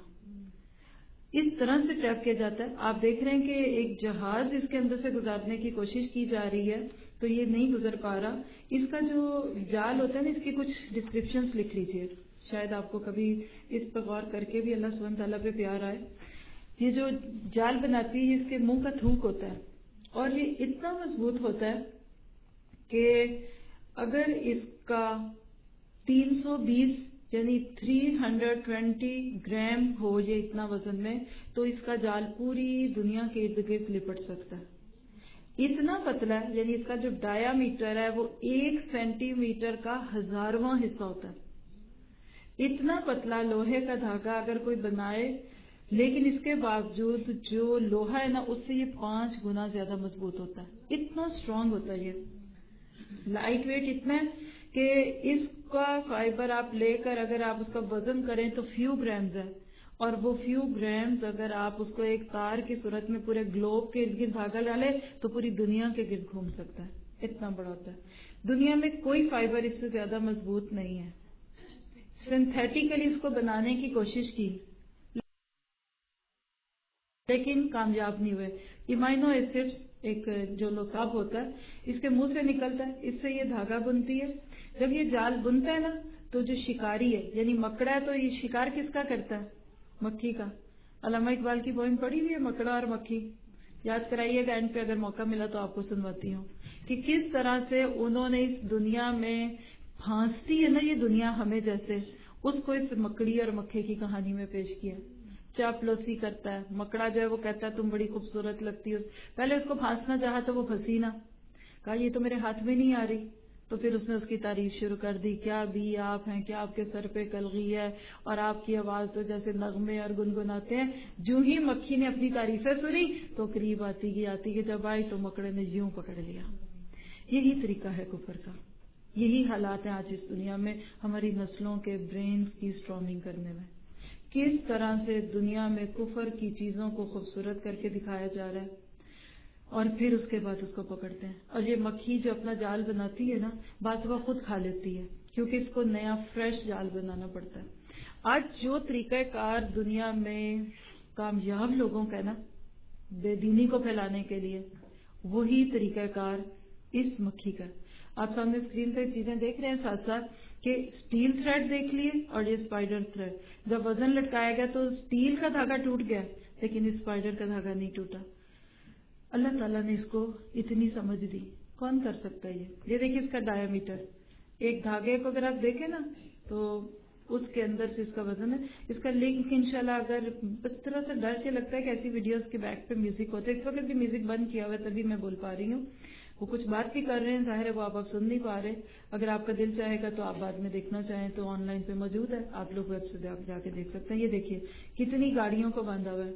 اس طرح سے ٹریپ کیا جاتا ہے. آپ دیکھ رہے ہیں کہ ایک جہاز اس کے اندر سے گزارنے کی کوشش کی جا رہی ہے تو یہ نہیں گزر پا رہا. اس کا جو جال ہوتا ہے نا، اس کی کچھ ڈسکرپشنز لکھ لیجئے، شاید آپ کو کبھی اس پر غور کر کے بھی اللہ سبحانہ تعالیٰ پہ پیار آئے. یہ جو جال بناتی ہے، اس کے منہ کا تھوک ہوتا ہے، اور یہ اتنا مضبوط ہوتا ہے کہ اگر اس کا 320 یعنی 320 گرام ہو، یہ اتنا وزن میں، تو اس کا جال پوری دنیا کے ارد گرد لپٹ سکتا ہے. اتنا پتلا ہے، یعنی اس کا جو ڈایا میٹر ہے وہ 1 سینٹی میٹر کا 1000واں حصہ ہوتا ہے. اتنا پتلا لوہے کا دھاگا اگر کوئی بنائے، لیکن اس کے باوجود جو لوہا ہے نا، اس سے یہ 5 گنا زیادہ مضبوط ہوتا ہے. اتنا اسٹرانگ ہوتا ہے. یہ لائٹ ویٹ اتنا ہے کہ اس کا فائبر آپ لے کر اگر آپ اس کا وزن کریں تو فیو گرامز ہے، اور وہ فیو گرامز اگر آپ اس کو ایک تار کی صورت میں پورے گلوب کے ارد گرد دھاگا ڈالے تو پوری دنیا کے گرد گھوم سکتا ہے. اتنا بڑا ہوتا ہے. دنیا میں کوئی فائبر اس سے زیادہ مضبوط نہیں ہے. سنتھیٹیکلی اس کو بنانے کی کوشش کی لیکن کامیاب نہیں ہوئے. ایمائنو ایسڈز ایک جو لوساب ہوتا ہے، اس کے منہ سے نکلتا ہے، اس سے یہ دھاگا بنتی ہے. جب یہ جال بنتا ہے نا تو جو شکاری ہے یعنی مکڑا ہے، تو یہ شکار کس کا کرتا ہے؟ مکھی کا. علامہ اقبال کی پوئم پڑھی ہوئی ہے مکڑا اور مکھی، یاد کرائیے گا اینڈ پہ، اگر موقع ملا تو آپ کو سنواتی ہوں کہ کس طرح سے انہوں نے اس دنیا میں پھانستی ہے نا یہ دنیا ہمیں جیسے، اس کو اس مکڑی اور مکھے کی کہانی میں پیش کیا. چاپلوسی کرتا ہے مکڑا، جو ہے وہ کہتا ہے تم بڑی خوبصورت لگتی ہو. پہلے اس کو پھانسنا چاہا تو وہ پھنسی نہ، کہا یہ تو میرے ہاتھ میں نہیں آ رہی، تو پھر اس نے اس کی تعریف شروع کر دی. کیا بھی آپ ہیں، کیا آپ کے سر پہ کلغی ہے، اور آپ کی آواز تو جیسے نغمے اور گنگناتے ہیں. جو ہی مکھی نے اپنی تعریفیں سنی تو قریب آتی گئی جب آئی تو مکڑے نے یوں پکڑ لیا. یہی طریقہ ہے کفر کا. یہی حالات ہیں آج اس دنیا میں ہماری نسلوں کے برینز کی اسٹرانگنگ کرنے میں. کس طرح سے دنیا میں کفر کی چیزوں کو خوبصورت کر کے دکھایا جا رہا ہے، اور پھر اس کے بعد اس کو پکڑتے ہیں. اور یہ مکھی جو اپنا جال بناتی ہے نا، بعض وہ خود کھا لیتی ہے کیونکہ اس کو نیا فریش جال بنانا پڑتا ہے. آج جو طریقہ کار دنیا میں کامیاب لوگوں کا ہے نا بے دینی کو پھیلانے کے لیے، وہی طریقہ کار اس مکھی کا. آپ سامنے اسکرین پہ چیزیں دیکھ رہے ہیں ساتھ ساتھ کہ اسٹیل تھریڈ دیکھ لیے اور یہ اسپائڈر تھریڈ. جب وزن لٹکایا گیا تو اسٹیل کا دھاگا ٹوٹ گیا لیکن اسپائڈر کا دھاگا نہیں ٹوٹا. اللہ تعالیٰ نے اس کو اتنی سمجھ دی. کون کر سکتا ہے یہ دیکھیے اس کا ڈایا میٹر. ایک دھاگے کو اگر آپ دیکھیں نا تو اس کے اندر سے اس کا وزن ہے. اس کا لنک انشاءاللہ اگر اس طرح سے ڈر کے لگتا ہے کہ ایسی ویڈیوز کے بیک پہ میوزک ہوتا ہے. اس وقت بھی میوزک بند کیا ہوا ہے تبھی میں بول پا رہی ہوں. وہ کچھ بات بھی کر رہے ہیں، ظاہر ہے وہ آپ سن نہیں پا رہے. اگر آپ کا دل چاہے گا تو آپ بعد میں دیکھنا چاہیں تو آن لائن پہ موجود ہے، آپ لوگ ویب سے جا کے دیکھ سکتے ہیں. یہ دیکھیے کتنی گاڑیوں کو باندھا ہوا ہے.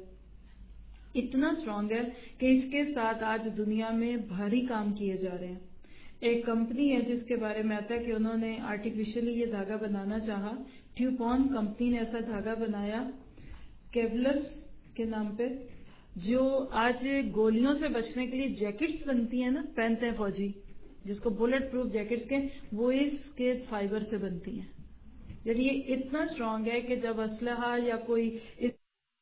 اتنا اسٹرانگ ہے کہ اس کے ساتھ آج دنیا میں بھاری کام کیے جا رہے ہیں. ایک کمپنی ہے جس کے بارے میں آتا ہے کہ انہوں نے آرٹیفیشلی یہ دھاگا بنانا چاہا. ٹیوپون کمپنی نے ایسا دھاگا بنایا کیولرز کے نام پہ، جو آج گولیوں سے بچنے کے لیے جیکٹس بنتی ہیں نا، پہنتے ہیں فوجی، جس کو بلٹ پروف جیکٹس کے، وہ اس کے فائبر سے بنتی ہیں. یعنی یہ اتنا اسٹرانگ ہے کہ جب اسلحہ یا کوئی اس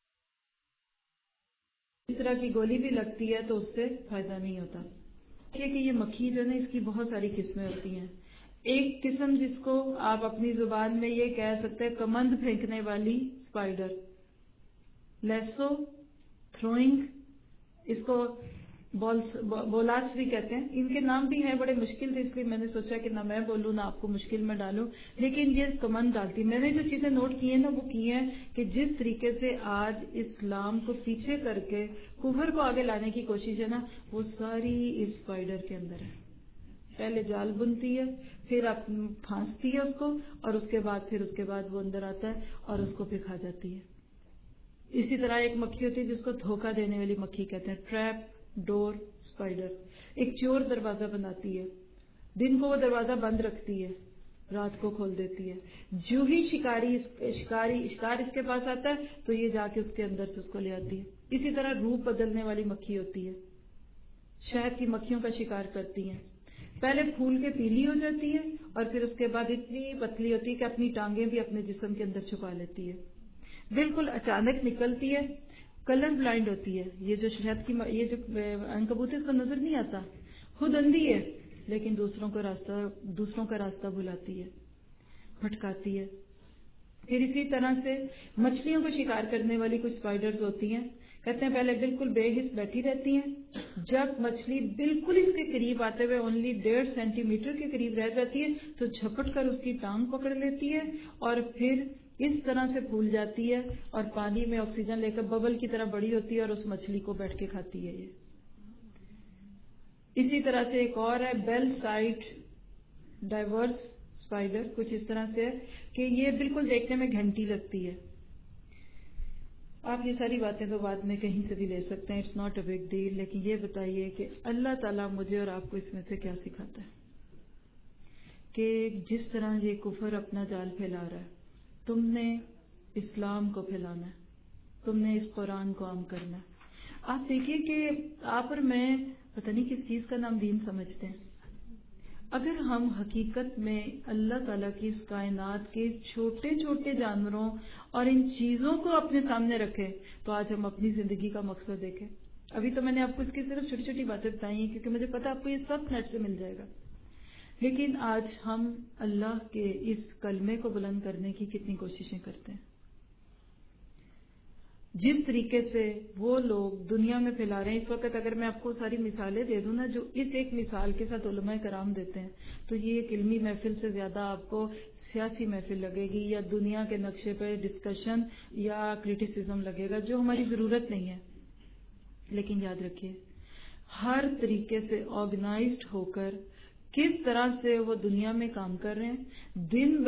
طرح کی گولی بھی لگتی ہے تو اس سے فائدہ نہیں ہوتا. کہ یہ مکھی جو ہے اس کی بہت ساری قسمیں ہوتی ہیں. ایک قسم جس کو آپ اپنی زبان میں یہ کہہ سکتے ہیں کمند پھینکنے والی اسپائڈر، لیسو تھروئنگ، اس کو بولاس بھی کہتے ہیں. ان کے نام بھی ہیں بڑے مشکل تھے، اس لیے میں نے سوچا کہ نہ میں بولوں نہ آپ کو مشکل میں ڈالوں، لیکن یہ کمند ڈالتی. میں نے جو چیزیں نوٹ کی ہیں نا وہ کی ہیں کہ جس طریقے سے آج اسلام کو پیچھے کر کے کفر کو آگے لانے کی کوشش ہے نا، وہ ساری اس اسپائڈر کے اندر ہے. پہلے جال بنتی ہے، پھر پھانستی ہے اس کو، اور اس کے بعد وہ اندر آتا ہے اور اس کو پھر کھا جاتی ہے. اسی طرح ایک مکھی ہوتی ہے جس کو دھوکہ دینے والی مکھی کہتے ہیں، ٹریپ ڈور اسپائڈر. ایک چور دروازہ بناتی ہے، دن کو وہ دروازہ بند رکھتی ہے، رات کو کھول دیتی ہے. جو ہی شکار اس کے پاس آتا ہے تو یہ جا کے اس کے اندر سے اس کو لے آتی ہے. اسی طرح روپ بدلنے والی مکھی ہوتی ہے، شہد کی مکھیوں کا شکار کرتی ہیں. پہلے پھول کے پیلی ہو جاتی ہے اور پھر اس کے بعد اتنی پتلی ہوتی ہے کہ اپنی ٹانگیں بھی اپنے جسم کے اندر چھپا لیتی ہے. بالکل اچانک نکلتی ہے، کلر بلائنڈ ہوتی ہے. یہ جو شہد کی یہ جو عنکبوت ہے اس کو نظر نہیں آتا، خود اندھی ہے لیکن دوسروں کا راستہ بھلاتی ہے، بھٹکاتی ہے. پھر اسی طرح سے مچھلیوں کو شکار کرنے والی کچھ اسپائڈرز ہوتی ہیں. کہتے ہیں پہلے بالکل بے حس بیٹھی رہتی ہیں، جب مچھلی بالکل اس کے قریب آتے ہوئے اونلی 1.5 سینٹی میٹر کے قریب رہ جاتی ہے تو جھپٹ کر اس کی ٹانگ پکڑ لیتی ہے اور پھر اس طرح سے پھول جاتی ہے اور پانی میں آکسیجن لے کر ببل کی طرح بڑی ہوتی ہے اور اس مچھلی کو بیٹھ کے کھاتی ہے. یہ اسی طرح سے ایک اور ہے بیل سائٹ ڈائیورس اسپائڈر، کچھ اس طرح سے ہے کہ یہ بالکل دیکھنے میں گھنٹی لگتی ہے. آپ یہ ساری باتیں تو بعد میں کہیں سے بھی لے سکتے ہیں، it's not a big deal. لیکن یہ بتائیے کہ اللہ تعالیٰ مجھے اور آپ کو اس میں سے کیا سکھاتا ہے کہ جس طرح یہ کفر اپنا جال پھیلا رہا ہے، تم نے اسلام کو پھیلانا ہے، تم نے اس قرآن کو عام کرنا ہے. آپ دیکھیے کہ آپ اور میں پتہ نہیں کس چیز کا نام دین سمجھتے ہیں. اگر ہم حقیقت میں اللہ تعالیٰ کی اس کائنات کے چھوٹے چھوٹے جانوروں اور ان چیزوں کو اپنے سامنے رکھیں تو آج ہم اپنی زندگی کا مقصد دیکھیں. ابھی تو میں نے آپ کو اس کی صرف چھوٹی چھوٹی باتیں بتائی ہیں کیونکہ مجھے پتا آپ کو یہ سب نیٹ سے مل جائے گا. لیکن آج ہم اللہ کے اس کلمے کو بلند کرنے کی کتنی کوششیں کرتے ہیں. جس طریقے سے وہ لوگ دنیا میں پھیلا رہے ہیں اس وقت، اگر میں آپ کو ساری مثالیں دے دوں نا جو اس ایک مثال کے ساتھ علماء کرام دیتے ہیں تو یہ ایک علمی محفل سے زیادہ آپ کو سیاسی محفل لگے گی یا دنیا کے نقشے پہ ڈسکشن یا کریٹیسزم لگے گا، جو ہماری ضرورت نہیں ہے. لیکن یاد رکھیے ہر طریقے سے آرگنائزڈ ہو کر کس طرح سے وہ دنیا میں کام کر رہے ہیں،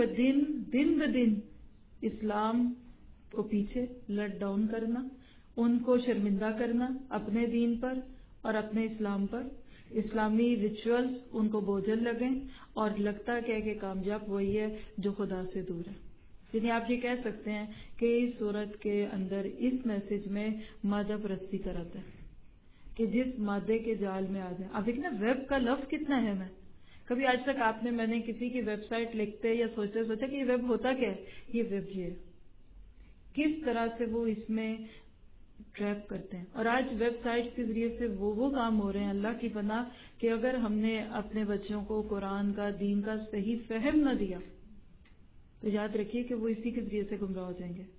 دن بدن اسلام کو پیچھے لٹ ڈاؤن کرنا، ان کو شرمندہ کرنا اپنے دین پر اور اپنے اسلام پر. اسلامی ریچولز ان کو بوجھل لگیں اور لگتا ہے کہ کامیاب وہی ہے جو خدا سے دور ہے. یعنی آپ یہ کہہ سکتے ہیں کہ اس صورت کے اندر اس میسج میں مادہ پرستی کراتا ہے کہ جس مادے کے جال میں آ جائیں. آپ دیکھیں نا ویب کا لفظ کتنا ہے. کبھی آج تک میں نے کسی کی ویب سائٹ لکھتے یا سوچا کہ یہ ویب ہوتا کیا ہے. یہ ویب یہ ہے کس طرح سے وہ اس میں ٹریپ کرتے ہیں. اور آج ویب سائٹ کے ذریعے سے وہ کام ہو رہے ہیں اللہ کی پناہ کہ اگر ہم نے اپنے بچوں کو قرآن کا دین کا صحیح فہم نہ دیا تو یاد رکھیے کہ وہ اسی کے ذریعے سے گمراہ ہو جائیں گے.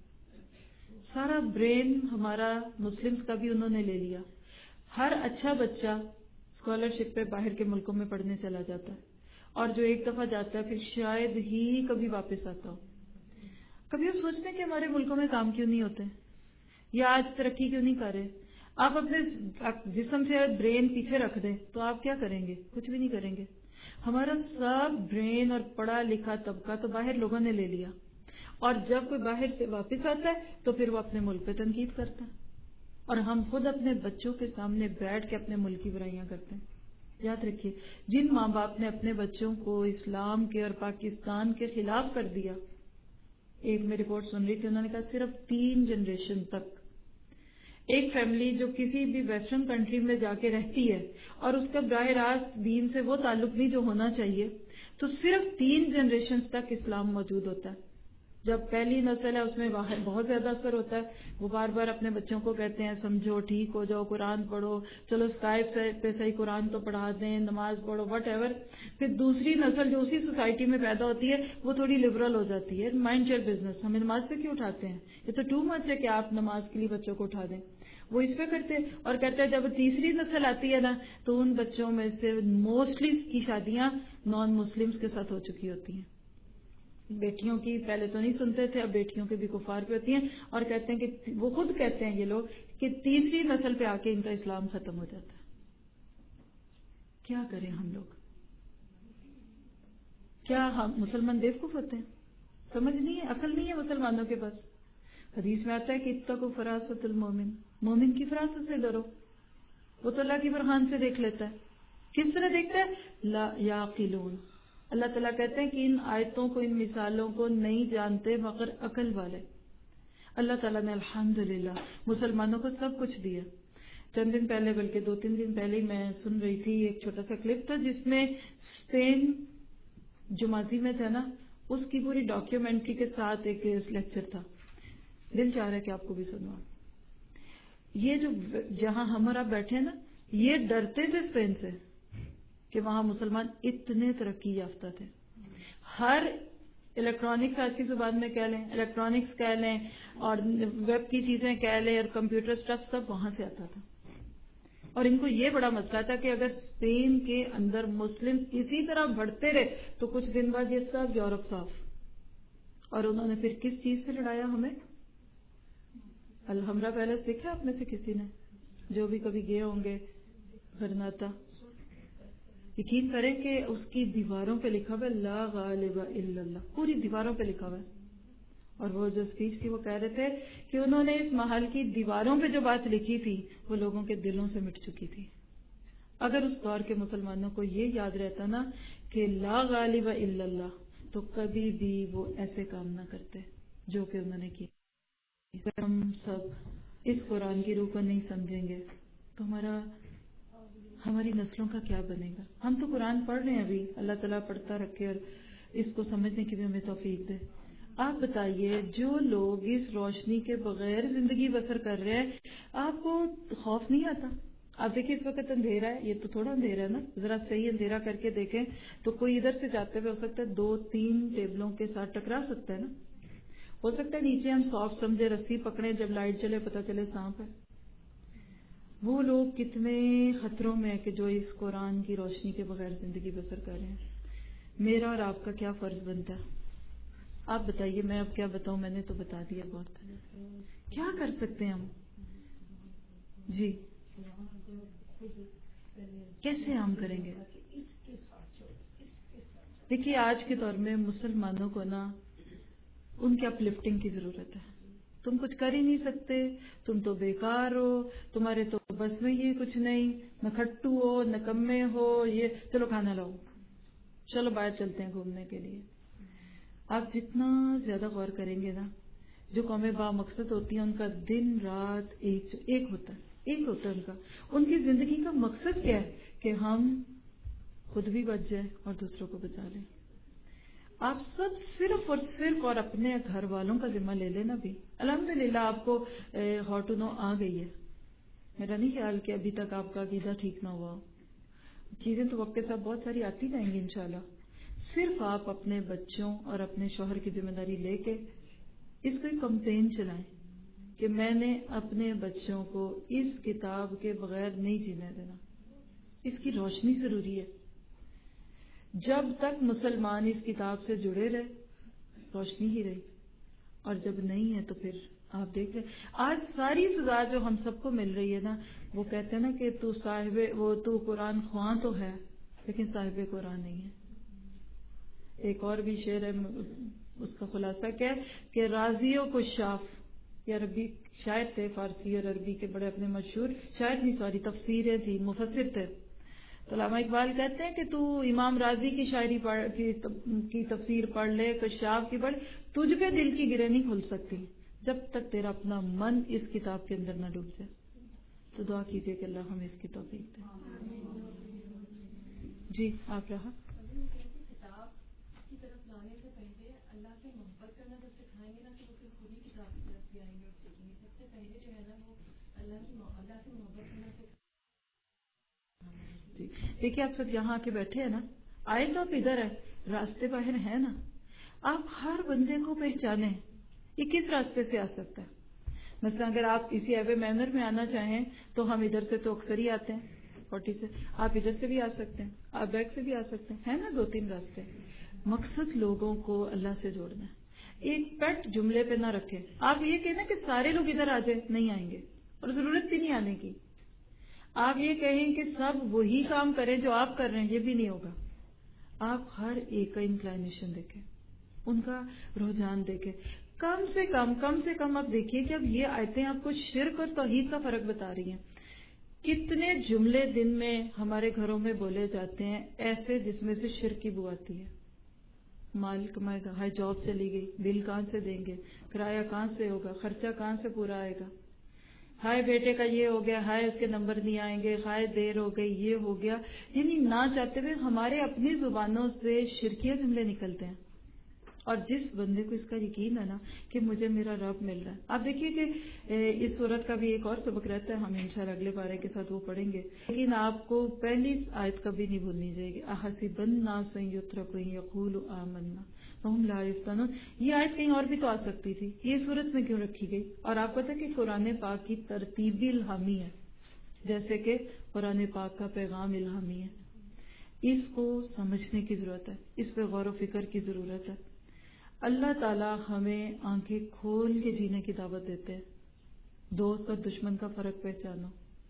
سارا برین ہمارا مسلمز کا بھی انہوں نے لے لیا. ہر اچھا بچہ اسکالرشپ پہ باہر کے ملکوں میں پڑھنے چلا جاتا ہے اور جو ایک دفعہ جاتا ہے پھر شاید ہی کبھی واپس آتا ہو. کبھی آپ سوچتے ہیں کہ ہمارے ملکوں میں کام کیوں نہیں ہوتے یا آج ترقی کیوں نہیں کر رہے. آپ اپنے جسم سے برین پیچھے رکھ دیں تو آپ کیا کریں گے؟ کچھ بھی نہیں کریں گے. ہمارا سب برین اور پڑھا لکھا طبقہ تو باہر لوگوں نے لے لیا اور جب کوئی باہر سے واپس آتا ہے تو پھر وہ اپنے ملک پہ تنقید کرتا ہے اور ہم خود اپنے بچوں کے سامنے بیٹھ کے اپنے ملک کی برائیاں کرتے ہیں. یاد رکھیے جن ماں باپ نے اپنے بچوں کو اسلام کے اور پاکستان کے خلاف کر دیا، ایک میں رپورٹ سن رہی تھی انہوں نے کہا صرف 3 جنریشن تک ایک فیملی جو کسی بھی ویسٹرن کنٹری میں جا کے رہتی ہے اور اس کا براہ راست دین سے وہ تعلق نہیں جو ہونا چاہیے تو صرف 3 جنریشن تک اسلام موجود ہوتا ہے. جب پہلی نسل ہے اس میں بہت زیادہ اثر ہوتا ہے، وہ بار بار اپنے بچوں کو کہتے ہیں سمجھو، ٹھیک ہو جاؤ، قرآن پڑھو، چلو اسکائپ پہ صحیح قرآن تو پڑھا دیں، نماز پڑھو، وٹ ایور. پھر دوسری نسل جو اسی سوسائٹی میں پیدا ہوتی ہے وہ تھوڑی لبرل ہو جاتی ہے، مائنڈ یور بزنس، ہمیں نماز پہ کیوں اٹھاتے ہیں، یہ تو ٹو مچ ہے کہ آپ نماز کے لیے بچوں کو اٹھا دیں. وہ اس پہ کرتے ہیں اور کہتے ہیں جب تیسری نسل آتی ہے نا تو ان بچوں میں سے موسٹلی کی شادیاں نان مسلمس کے ساتھ ہو چکی ہوتی ہیں. بیٹیوں کی پہلے تو نہیں سنتے تھے، اب بیٹیوں کے بھی کفار پہ ہوتی ہیں، اور کہتے ہیں کہ وہ خود کہتے ہیں یہ لوگ کہ تیسری نسل پہ آ کے ان کا اسلام ختم ہو جاتا ہے. کیا کریں ہم لوگ؟ کیا ہم مسلمان بیوقوف ہوتے ہیں؟ سمجھ نہیں ہے، عقل نہیں ہے مسلمانوں کے پاس. حدیث میں آتا ہے کہ اتقوا فراست المومن، مومن کی فراست سے ڈرو، وہ تو اللہ کی برہان سے دیکھ لیتا ہے. کس طرح دیکھتا ہے؟ لا یعقلون. اللہ تعالیٰ کہتے ہیں کہ ان آیتوں کو، ان مثالوں کو نہیں جانتے مگر عقل والے. اللہ تعالیٰ نے الحمدللہ مسلمانوں کو سب کچھ دیا. چند دن پہلے، بلکہ 2-3 دن پہلے میں سن رہی تھی ایک چھوٹا سا کلپ تھا جس میں اسپین جو ماضی میں تھا نا اس کی پوری ڈاکیومنٹری کے ساتھ ایک لیکچر تھا. دل چاہ رہا ہے کہ آپ کو بھی سنواؤں. یہ جو جہاں ہم اور آپ بیٹھے ہیں نا، یہ ڈرتے تھے اسپین سے کہ وہاں مسلمان اتنے ترقی یافتہ تھے. ہر الیکٹرانکس آج کی زبان میں کہہ لیں، الیکٹرانکس کہہ لیں اور ویب کی چیزیں کہہ لیں اور کمپیوٹر سٹف سب وہاں سے آتا تھا. اور ان کو یہ بڑا مسئلہ تھا کہ اگر اسپین کے اندر مسلم اسی طرح بڑھتے رہے تو کچھ دن بعد یہ سب یورپ صاف. اور انہوں نے پھر کس چیز سے لڑایا ہمیں؟ الحمرا پیلس دیکھا آپ میں سے کسی نے؟ جو بھی کبھی گئے ہوں گے غرناطہ، یقین کریں کہ اس کی دیواروں پہ لکھا ہوا ہے لا غالب الا اللہ، پوری دیواروں پہ لکھا ہوا ہے. اور وہ جو اسپیچ تھی وہ کہہ رہے تھے کہ انہوں نے اس محل کی دیواروں پہ جو بات لکھی تھی وہ لوگوں کے دلوں سے مٹ چکی تھی. اگر اس دور کے مسلمانوں کو یہ یاد رہتا نا کہ لا غالب الا اللہ تو کبھی بھی وہ ایسے کام نہ کرتے جو کہ انہوں نے کیے. اگر ہم سب اس قرآن کی روح کو نہیں سمجھیں گے تو ہماری نسلوں کا کیا بنے گا؟ ہم تو قرآن پڑھ رہے ہیں ابھی، اللہ تعالیٰ پڑھتا رکھے اور اس کو سمجھنے کی بھی ہمیں توفیق دے. آپ بتائیے جو لوگ اس روشنی کے بغیر زندگی بسر کر رہے ہیں، آپ کو خوف نہیں آتا؟ آپ دیکھیں اس وقت اندھیرا ہے، یہ تو تھوڑا اندھیرا ہے نا، ذرا صحیح اندھیرا کر کے دیکھیں تو کوئی ادھر سے جاتے ہوئے ہو سکتا ہے 2-3 ٹیبلوں کے ساتھ ٹکرا سکتا ہے نا. ہو سکتا ہے نیچے ہم سافٹ سمجھے، رسی پکڑے، جب لائٹ چلے پتہ چلے سانپ ہے. وہ لوگ کتنے خطروں میں کہ جو اس قرآن کی روشنی کے بغیر زندگی بسر کر رہے ہیں. میرا اور آپ کا کیا فرض بنتا ہے؟ آپ بتائیے، میں اب کیا بتاؤں، میں نے تو بتا دیا بہت. کیا کر سکتے ہیں ہم؟ جی کیسے عام کریں گے؟ دیکھیے آج کے دور میں مسلمانوں کو نا ان کی اپلفٹنگ کی ضرورت ہے. تم کچھ کر ہی نہیں سکتے، تم تو بیکار ہو، تمہارے تو بس میں یہ کچھ نہیں، نہ کھٹو ہو، نہ کمے ہو، یہ چلو کھانا لاؤ، چلو باہر چلتے ہیں گھومنے کے لیے. آپ جتنا زیادہ غور کریں گے نا، جو قومیں با مقصد ہوتی ہیں ان کا دن رات ایک ہوتا ہے ان کا. ان کی زندگی کا مقصد کیا ہے؟ کہ ہم خود بھی بچ جائیں اور دوسروں کو بچا لیں. آپ سب صرف اور اپنے گھر والوں کا ذمہ لے لینا بھی. الحمدللہ آپ کو ہاؤ ٹو نو آ گئی ہے. میرا نہیں خیال کہ ابھی تک آپ کا عقیدہ ٹھیک نہ ہوا. چیزیں تو وقت کے ساتھ بہت ساری آتی جائیں گی انشاءاللہ. صرف آپ اپنے بچوں اور اپنے شوہر کی ذمہ داری لے کے اس کو ایک کمپین چلائیں کہ میں نے اپنے بچوں کو اس کتاب کے بغیر نہیں جینے دینا. اس کی روشنی ضروری ہے. جب تک مسلمان اس کتاب سے جڑے رہے روشنی ہی رہی، اور جب نہیں ہے تو پھر آپ دیکھ رہے آج ساری سزا جو ہم سب کو مل رہی ہے نا، وہ کہتے ہیں نا کہ تو قرآن خواں تو ہے لیکن صاحب قرآن نہیں ہے. ایک اور بھی شعر ہے، اس کا خلاصہ کیا ہے کہ راضی و کشاف، یہ عربی شاعر تھے، فارسی اور عربی کے بڑے اپنے مشہور شاعر نہیں، سوری تفسیریں تھی، مفسر تھے. تو علامہ اقبال کہتے ہیں کہ تو امام راضی کی شاعری کی تفسیر پڑھ لے، کشاف کی پڑھ، تجھ پہ دل کی گرہیں نہیں کھل سکتی جب تک تیرا اپنا من اس کتاب کے اندر نہ ڈوب جائے. تو دعا کیجئے کہ اللہ ہمیں اس کی توفیق دے. جی آپ رہا. کتاب کی طرف لانے سے پہلے اللہ سے محبت کرنا جب سکھائیں گے نا تو وہ پھر خود ہی کتاب کی طرف بھی آئیں گے اور سیکھیں گے. سب سے پہلے جو ہے نا وہ اللہ سے محبت کرنا جی دیکھیے آپ سب یہاں آ کے بیٹھے ہیں نا, آئے تو آپ ادھر ہے راستے باہر ہیں نا, آپ ہر بندے کو پہچانیں یہ کس راستے سے آ سکتا ہے. مثلا اگر آپ اسی ایوے مینر میں آنا چاہیں تو ہم ادھر سے تو اکثر ہی آتے ہیں 40 سے, آپ ادھر سے بھی آ سکتے ہیں, آپ بیک سے بھی آ سکتے ہیں نا, 2-3 راستے. مقصد لوگوں کو اللہ سے جوڑنا ہے. ایک پیٹ جملے پہ نہ رکھے. آپ یہ کہنا کہ سارے لوگ ادھر آ جائیں, نہیں آئیں گے اور ضرورت بھی نہیں آنے کی. آپ یہ کہیں کہ سب وہی کام کریں جو آپ کر رہے ہیں, یہ بھی نہیں ہوگا. آپ ہر ایک کا انکلائنیشن دیکھیں, ان کا رجحان دیکھیں. کم سے کم آپ دیکھیے کہ اب یہ آیتیں آپ کو شرک اور توحید کا فرق بتا رہی ہیں. کتنے جملے دن میں ہمارے گھروں میں بولے جاتے ہیں ایسے جس میں سے شرک کی بو آتی ہے. مال کمائے گا, ہائی جاب چلی گئی, بل کہاں سے دیں گے, کرایہ کہاں سے ہوگا, خرچہ کہاں سے پورا آئے گا, ہائے بیٹے کا یہ ہو گیا, ہائے اس کے نمبر نہیں آئیں گے, ہائے دیر ہو گئی, یہ ہو گیا. یعنی نہ چاہتے ہوئے ہمارے اپنی زبانوں سے شرکیہ جملے نکلتے ہیں. اور جس بندے کو اس کا یقین ہے نا کہ مجھے میرا رب مل رہا ہے. آپ دیکھیے کہ اس صورت کا بھی ایک اور سبق رہتا ہے, ہم انشاءاللہ اگلے بارے کے ساتھ وہ پڑھیں گے, لیکن آپ کو پہلی آیت کبھی نہیں بھولنی جائے گی. احسب الناس ان یترکوا ان یقولوا آمنا وهم لا یفتنون. یہ آیت کہیں اور بھی تو آ سکتی تھی, یہ صورت میں کیوں رکھی گئی؟ اور آپ کو پتہ ہے کہ قرآن پاک کی ترتیبی الہامی ہے, جیسے کہ قرآن پاک کا پیغام الہامی ہے. اس کو سمجھنے کی ضرورت ہے, اس پہ غور و فکر کی ضرورت ہے. اللہ تعالیٰ ہمیں آنکھیں کھول کے جینے کی دعوت دیتے ہیں. دوست اور دشمن کا فرق پہچانو.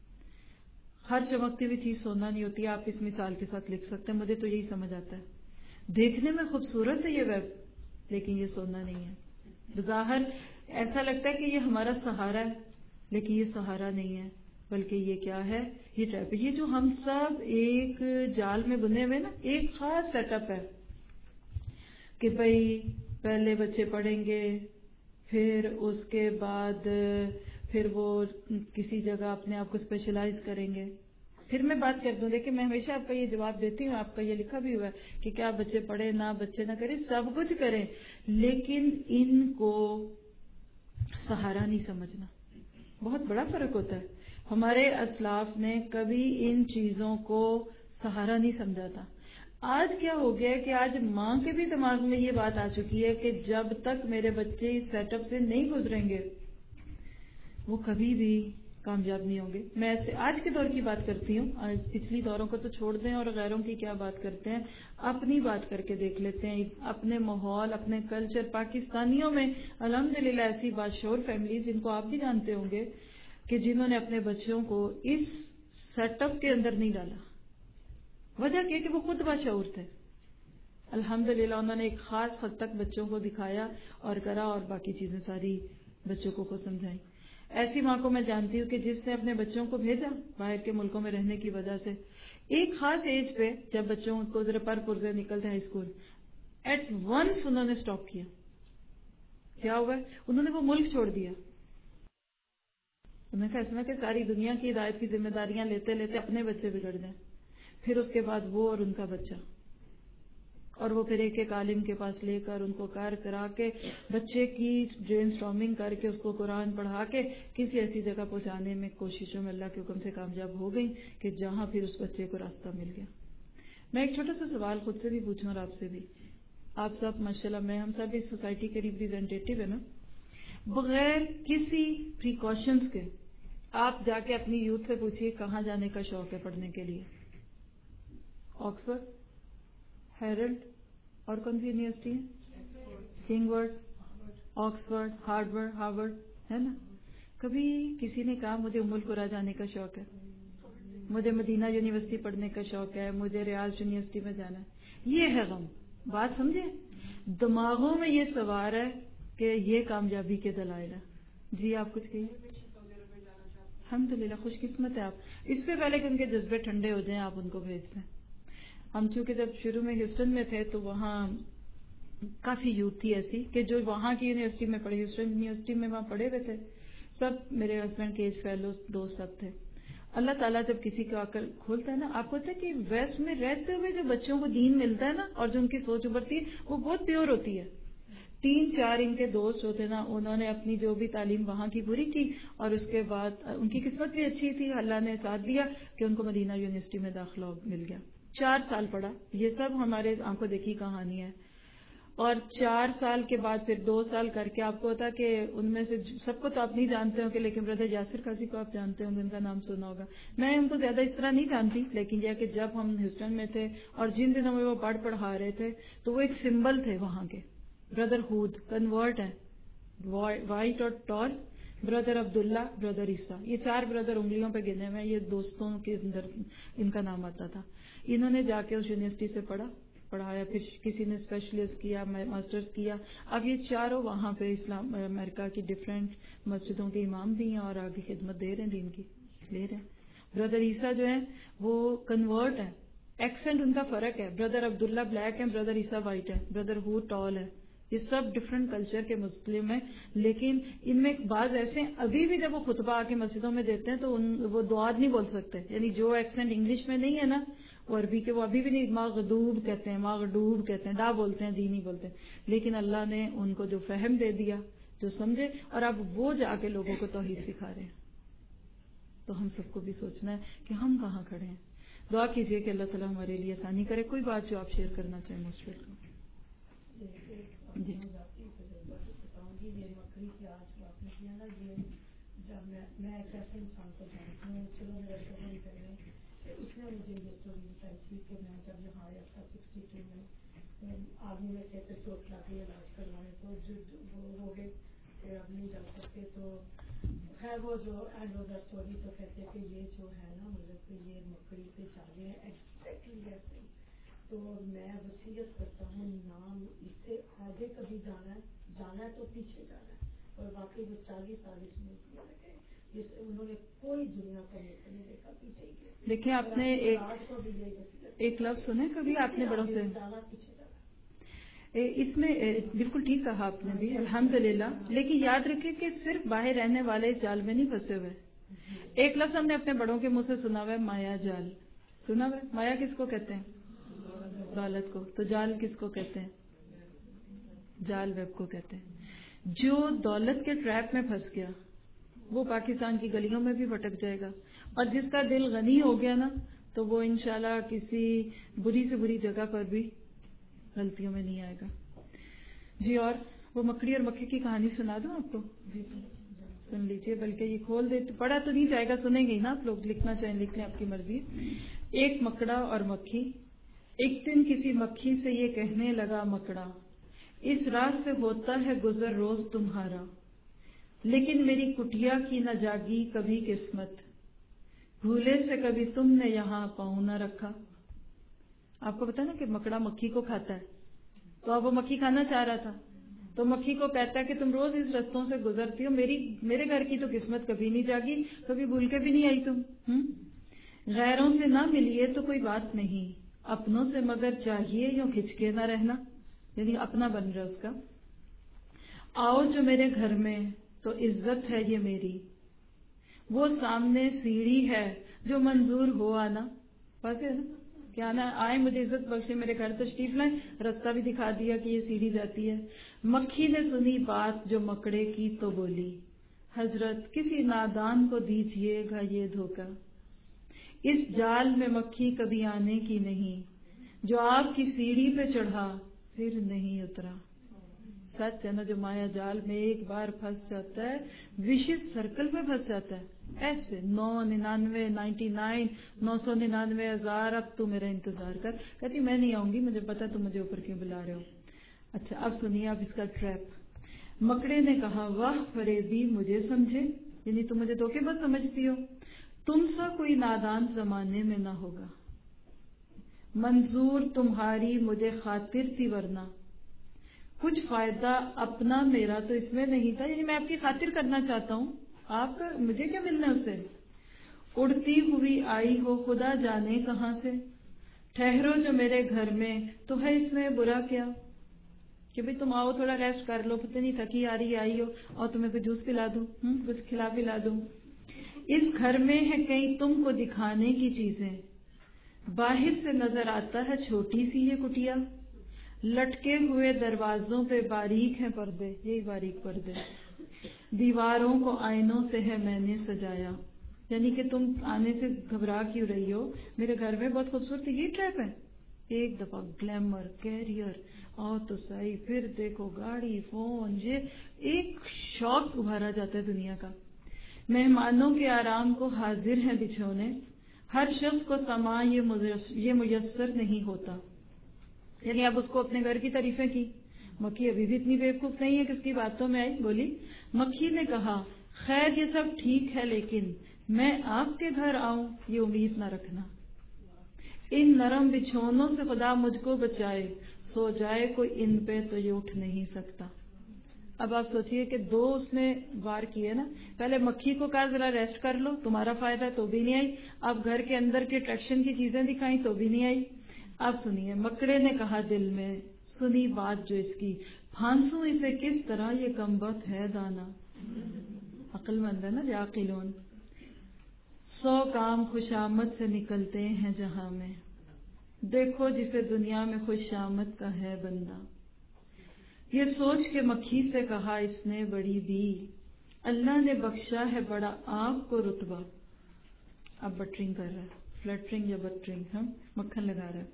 ہر چمکتی ہوئی چیز سونا نہیں ہوتی. آپ اس مثال کے ساتھ لکھ سکتے ہیں, مجھے تو یہی سمجھ آتا ہے. دیکھنے میں خوبصورت ہے یہ ویب, لیکن یہ سونا نہیں ہے. بظاہر ایسا لگتا ہے کہ یہ ہمارا سہارا ہے, لیکن یہ سہارا نہیں ہے, بلکہ یہ کیا ہے, یہ ٹریپ ہے. یہ جو ہم سب ایک جال میں بنے ہوئے نا, ایک خاص سیٹ اپ ہے کہ بھائی پہلے بچے پڑھیں گے, پھر اس کے بعد پھر وہ کسی جگہ اپنے آپ کو اسپیشلائز کریں گے. پھر میں بات کر دوں, دیکھیں میں ہمیشہ آپ کا یہ جواب دیتی ہوں, آپ کا یہ لکھا بھی ہوا ہے کہ کیا بچے پڑھیں, نہ بچے نہ کریں, سب کچھ کریں, لیکن ان کو سہارا نہیں سمجھنا. بہت بڑا فرق ہوتا ہے. ہمارے اسلاف نے کبھی ان چیزوں کو سہارا نہیں سمجھا تھا. آج کیا ہو گیا کہ آج ماں کے بھی دماغ میں یہ بات آ چکی ہے کہ جب تک میرے بچے اس سیٹ اپ سے نہیں گزریں گے وہ کبھی بھی کامیاب نہیں ہوں گے. میں ایسے آج کے دور کی بات کرتی ہوں, پچھلی دوروں کو تو چھوڑ دیں اور غیروں کی کیا بات کرتے ہیں, اپنی بات کر کے دیکھ لیتے ہیں. اپنے ماحول, اپنے کلچر, پاکستانیوں میں الحمدللہ ایسی باشعور فیملیز جن کو آپ بھی جانتے ہوں گے کہ جنہوں نے اپنے بچوں کو اس سیٹ اپ کے اندر نہیں ڈالا. وجہ کیا کہ وہ خود باشعور تھے. الحمدللہ انہوں نے ایک خاص حد تک بچوں کو دکھایا اور کرا, اور باقی چیزیں ساری بچوں کو خود سمجھائیں. ایسی ماں کو میں جانتی ہوں کہ جس نے اپنے بچوں کو بھیجا باہر کے ملکوں میں رہنے کی وجہ سے, ایک خاص ایج پہ جب بچوں کو ذرا پر پرزے نکلتے ہیں اسکول, ایٹ ونس انہوں نے سٹاپ کیا. کیا ہوا, انہوں نے وہ ملک چھوڑ دیا. انہوں نے کہا ایسا کہ ساری دنیا کی ہدایت کی ذمہ داریاں لیتے لیتے اپنے بچے بگڑ جائیں, پھر اس کے بعد وہ اور ان کا بچہ, اور وہ پھر ایک ایک عالم کے پاس لے کر ان کو کار کرا کے بچے کی برین سٹارمنگ کر کے اس کو قرآن پڑھا کے کسی ایسی جگہ پہنچانے میں کوششوں میں اللہ کے حکم سے کامیاب ہو گئی کہ جہاں پھر اس بچے کو راستہ مل گیا. میں ایک چھوٹا سا سوال خود سے بھی پوچھوں اور آپ سے بھی. آپ سب ماشاءاللہ, میں ہم سب اس سوسائٹی کے ریپریزنٹیٹیو ہیں نا, بغیر کسی پریکاشنز کے آپ جا کے اپنی یوتھ سے پوچھیے کہاں جانے کا شوق ہے پڑھنے کے لیے. آکسفورڈ, ہیرلڈ, اور کون سی یونیورسٹی ہے, کنگ ورڈ, آکسفورڈ, ہارورڈ, ہے نا. کبھی کسی نے کہا مجھے ام القریٰ جانے کا شوق ہے, مجھے مدینہ یونیورسٹی پڑھنے کا شوق ہے, مجھے ریاض یونیورسٹی میں جانا ہے. یہ ہے غم. بات سمجھے, دماغوں میں یہ سوار ہے کہ یہ کامیابی کے دلائل ہے. جی آپ کچھ کہیے. الحمدللہ خوش قسمت ہے آپ. اس سے پہلے کہ ان کے جذبے ٹھنڈے ہو جائیں آپ ان کو بھیج دیں. ہم چونکہ جب شروع میں ہیوسٹن میں تھے تو وہاں کافی یوتھ تھی ایسی کہ جو وہاں کی یونیورسٹی میں پڑھے, ہیوسٹن یونیورسٹی میں وہاں پڑھے ہوئے تھے. سب میرے ہسبینڈ کے ایج فیلوز دوست سب تھے. اللہ تعالیٰ جب کسی کو آ کر کھولتا ہے نا, آپ کو پتہ ہے کہ ویسٹ میں رہتے ہوئے جو بچوں کو دین ملتا ہے نا اور جو ان کی سوچ ابھرتی ہے وہ بہت پیور ہوتی ہے. 3-4 ان کے دوست جو تھے نا، انہوں نے اپنی جو بھی تعلیم وہاں کی پوری کی، اور اس کے بعد ان کی قسمت بھی اچھی تھی، اللہ نے ساتھ دیا کہ ان کو مدینہ یونیورسٹی میں داخلہ مل گیا. 4 سال پڑھا. یہ سب ہمارے آنکھوں دیکھی کہانی ہے. اور 4 سال کے بعد پھر 2 سال کر کے آپ کو ہوتا کہ ان میں سے سب کو تو آپ نہیں جانتے ہو کہ، لیکن بردر یاسر قاضی کو آپ جانتے ہوں گے، ان کا نام سنا ہوگا. میں ان کو زیادہ اس طرح نہیں جانتی، لیکن یہ کہ جب ہم ہیوسٹن میں تھے اور جن دنوں میں وہ پڑھا رہے تھے تو وہ ایک سمبل تھے وہاں کے. بردر ہود کنورٹ ہیں، وائٹ اور ٹال. بردر عبداللہ، بردر عیسیٰ، یہ 4 بردر انگلیوں پہ گنے ہوئے ہیں. یہ دوستوں کے اندر ان کا نام آتا تھا. انہوں نے جا کے اس یونیورسٹی سے پڑھایا، پھر کسی نے اسپیشلسٹ کیا، ماسٹرز کیا. اب یہ چاروں وہاں پہ اسلام امریکہ کی ڈفرینٹ مسجدوں کے امام بھی ہیں اور آگے خدمت دے رہے ہیں، دین کی لے رہے ہیں. بردر عیسیٰ جو ہیں وہ کنورٹ ہیں، ایکسنٹ ان کا فرق ہے. بردر عبداللہ بلیک ہیں، بردر عیسیٰ وائٹ ہے. بردر ہود ٹال ہے. یہ سب ڈفرینٹ کلچر کے مسلم ہیں، لیکن ان میں بعض ایسے ہیں ابھی بھی جب وہ خطبہ آ کے مسجدوں میں دیتے ہیں تو وہ دعات نہیں بول سکتے. یعنی جو ایکسنٹ انگلش میں نہیں ہے نا، وہ عربی کے وہ ابھی بھی نہیں، مغدوب کہتے ہیں، مغڈوب کہتے ہیں، ڈا بولتے ہیں، دی نہیں بولتے. لیکن اللہ نے ان کو جو فہم دے دیا، جو سمجھے، اور اب وہ جا کے لوگوں کو توحید سکھا رہے ہیں. تو ہم سب کو بھی سوچنا ہے کہ ہم کہاں کھڑے ہیں. دعا کیجئے کہ اللہ تعالیٰ ہمارے لیے آسانی کرے. کوئی بات جو آپ شیئر کرنا چاہیں مسفر کو. جی یہ مکڑی کی آج بات نہیں کیا نا، یہ جب میں ایک ایسے انسان کو جانتی ہوں، چلو میرا شوہر ہی پہلے اس نے مجھے یہ اسٹوری بتائی تھی کہ میں جب یہاں آیا تھا 62 میں، آدمی میں کہتے چوٹ لگی علاج کروانے، تو جو وہ ہو گئے کہ اب نہیں جا سکتے. تو خیر وہ جو اینڈ آف دا اسٹوری تو کہتے کہ یہ جو ہے نا مطلب کہ یہ مکڑی پہ جالے ہیں ایگزیکٹلی ایسے. تو میں وصیت کرتا ہوں نام اس سے آگے کبھی جانا ہے تو پیچھے جانا ہے. اور باقی وہ 40 سال اس ملک میں رکھے، جس انہوں نے کوئی دنیا کا ملک نہیں دیکھا، پیچھے ہی گئے. دیکھیں آپ نے ایک لفظ سنے کبھی آپ نے بڑوں سے، پیچھے جانا. اس میں بالکل ٹھیک کہا آپ نے بھی الحمدللہ. لیکن یاد رکھیں کہ صرف باہر رہنے والے اس جال میں نہیں پھنسے ہوئے. ایک لفظ ہم نے اپنے بڑوں کے منہ سے سنا ہوا ہے، مایا جال. سنا ہوا ہے؟ مایا کس کو کہتے ہیں؟ دولت کو. تو جال کس کو کہتے ہیں؟ جال ویب کو کہتے ہیں. جو دولت کے ٹریپ میں پھنس گیا وہ پاکستان کی گلیوں میں بھی بھٹک جائے گا، اور جس کا دل غنی ہو گیا نا تو وہ انشاءاللہ کسی بری سے بری جگہ پر بھی غلطیوں میں نہیں آئے گا. جی اور وہ مکڑی اور مکھی کی کہانی سنا دوں آپ کو؟ سن لیجئے، بلکہ یہ کھول دے، پڑھا تو نہیں جائے گا، سنیں گے نا آپ لوگ. لکھنا چاہیں لکھ لیں، آپ کی مرضی. ایک مکڑا اور مکھی. ایک دن کسی مکھی سے یہ کہنے لگا مکڑا، اس راہ سے ہوتا ہے گزر روز تمہارا، لیکن میری کٹیا کی نہ جاگی کبھی قسمت، بھولے سے کبھی تم نے یہاں پاؤں نہ رکھا. آپ کو پتا نا کہ مکڑا مکھی کو کھاتا ہے، تو اب وہ مکھی کھانا چاہ رہا تھا تو مکھی کو کہتا ہے کہ تم روز اس رستوں سے گزرتی ہو، میرے گھر کی تو قسمت کبھی نہیں جاگی، کبھی بھول کے بھی نہیں آئی تم. غیروں سے نہ ملیے تو کوئی بات نہیں، اپنوں سے مگر چاہیے یوں کھچ کے نہ رہنا، یعنی اپنا بن رہا اس کا. آؤ جو میرے گھر میں تو عزت ہے یہ میری، وہ سامنے سیڑھی ہے جو منظور ہو آنا. بس ہے نا کہ آنا آئے، مجھے عزت بخشے، میرے گھر تشریف لائیں، رستہ بھی دکھا دیا کہ یہ سیڑھی جاتی ہے. مکھی نے سنی بات جو مکڑے کی تو بولی، حضرت کسی نادان کو دیجیے گا یہ دھوکہ، اس جال میں مکھی کبھی آنے کی نہیں، جو آپ کی سیڑھی پہ چڑھا پھر نہیں اترا. سچ ہے نا، جو مایا جال میں ایک بار پھنس جاتا ہے وشس سرکل میں پھنس جاتا ہے. ایسے 999 999,000 اب تو میرا انتظار کر. کہتی میں نہیں آؤں گی، مجھے پتا تم مجھے اوپر کیوں بلا رہے ہو. اچھا اب سنیے آپ اس کا ٹریپ. مکڑے نے کہا واہ فریبی مجھے سمجھے، یعنی تم مجھے دھوکے بس سمجھتی ہو، تم سا کوئی نادان زمانے میں نہ ہوگا، منظور تمہاری مجھے خاطر تھی ورنہ، کچھ فائدہ اپنا میرا تو اس میں نہیں تھا، یعنی میں آپ کی خاطر کرنا چاہتا ہوں، آپ کا مجھے کیا ملنا اس سے. اڑتی ہوئی آئی ہو خدا جانے کہاں سے، ٹھہرو جو میرے گھر میں تو ہے اس میں برا کیا، کہ بھئی تم آؤ تھوڑا ریسٹ کر لو، پتہ نہیں تھکی آ رہی آئی ہو، اور تمہیں کوئی جوس پلا دوں، کچھ کھلا پلا دوں. اس گھر میں ہے کئی تم کو دکھانے کی چیزیں، باہر سے نظر آتا ہے چھوٹی سی یہ کٹیا، لٹکے ہوئے دروازوں پہ باریک ہیں پردے, یہی باریک پردے, دیواروں کو آئینوں سے ہے میں نے سجایا. یعنی کہ تم آنے سے گھبرا کیوں رہی ہو, میرے گھر میں بہت خوبصورت یہ ٹریپ ہے. ایک دفعہ گلیمر, کیریئر اور تو صحیح, پھر دیکھو گاڑی, فون, یہ ایک شوق ابھارا جاتا ہے دنیا کا. مہمانوں کے آرام کو حاضر ہیں بچھونے, ہر شخص کو سما یہ میسر نہیں ہوتا. یعنی اب اس کو اپنے گھر کی تعریفیں کی. مکھی ابھی بھی اتنی بیوقوف نہیں ہے کہ اس کی باتوں میں آئی. بولی, مکھی نے کہا خیر یہ سب ٹھیک ہے لیکن میں آپ کے گھر آؤں یہ امید نہ رکھنا. ان نرم بچھونوں سے خدا مجھ کو بچائے, سو جائے کوئی ان پہ تو یہ اٹھ نہیں سکتا. اب آپ سوچئے کہ 2 اس نے وار کیے نا. پہلے مکھی کو کہا ذرا ریسٹ کر لو, تمہارا فائدہ ہے, تو بھی نہیں آئی. اب گھر کے اندر کے اٹریکشن کی چیزیں دکھائیں تو بھی نہیں آئی. اب سنیے, مکڑے نے کہا دل میں, سنی بات جو اس کی, پھانسوں اسے کس طرح یہ کمبخت ہے دانا. عقل مند ہے نا یعقلون. 100 کام خوشامد سے نکلتے ہیں جہاں میں, دیکھو جسے دنیا میں خوش آمد کا ہے بندہ. یہ سوچ کے مکھی سے کہا اس نے بڑی بھی, اللہ نے بخشا ہے بڑا آپ کو رتبہ. اب بٹرنگ کر رہا ہے, فلٹرنگ یا بٹرنگ, مکھن لگا رہا ہے.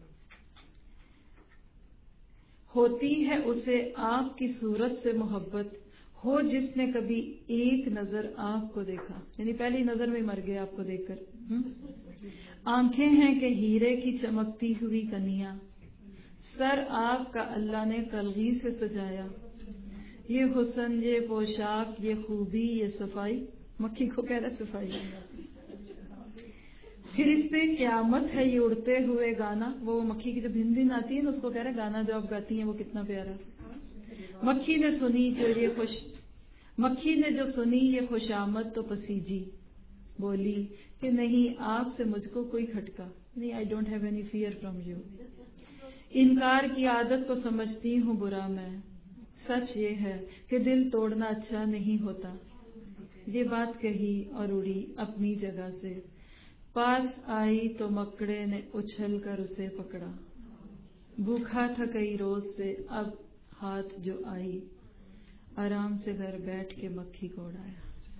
ہوتی ہے اسے آپ کی صورت سے محبت, ہو جس نے کبھی ایک نظر آپ کو دیکھا. یعنی پہلی نظر میں مر گیا آپ کو دیکھ کر. آنکھیں ہیں کہ ہیرے کی چمکتی ہوئی کنیاں, سر آپ کا اللہ نے کلغی سے سجایا. یہ حسن, یہ پوشاک, یہ خوبی, یہ صفائی. مکھی کو کہہ رہا صفائی. پھر اس پہ قیامت ہے یہ اڑتے ہوئے گانا. وہ مکھی کی جب ہندی نہ آتی ہے نا, اس کو کہہ رہا گانا جو آپ گاتی ہیں وہ کتنا پیارا. مکھی نے جو سنی یہ خوشامد تو پسیجی, بولی کہ نہیں آپ سے مجھ کو کوئی کھٹکا نہیں. I don't have any fear from you. انکار کی عادت کو سمجھتی ہوں برا میں, سچ یہ ہے کہ دل توڑنا اچھا نہیں ہوتا. یہ بات کہی اور اڑی اپنی جگہ سے, پاس آئی تو مکڑے نے اچھل کر اسے پکڑا. بھوکھا تھا کئی روز سے اب ہاتھ جو آئی, آرام سے گھر بیٹھ کے مکھی کو اڑایا.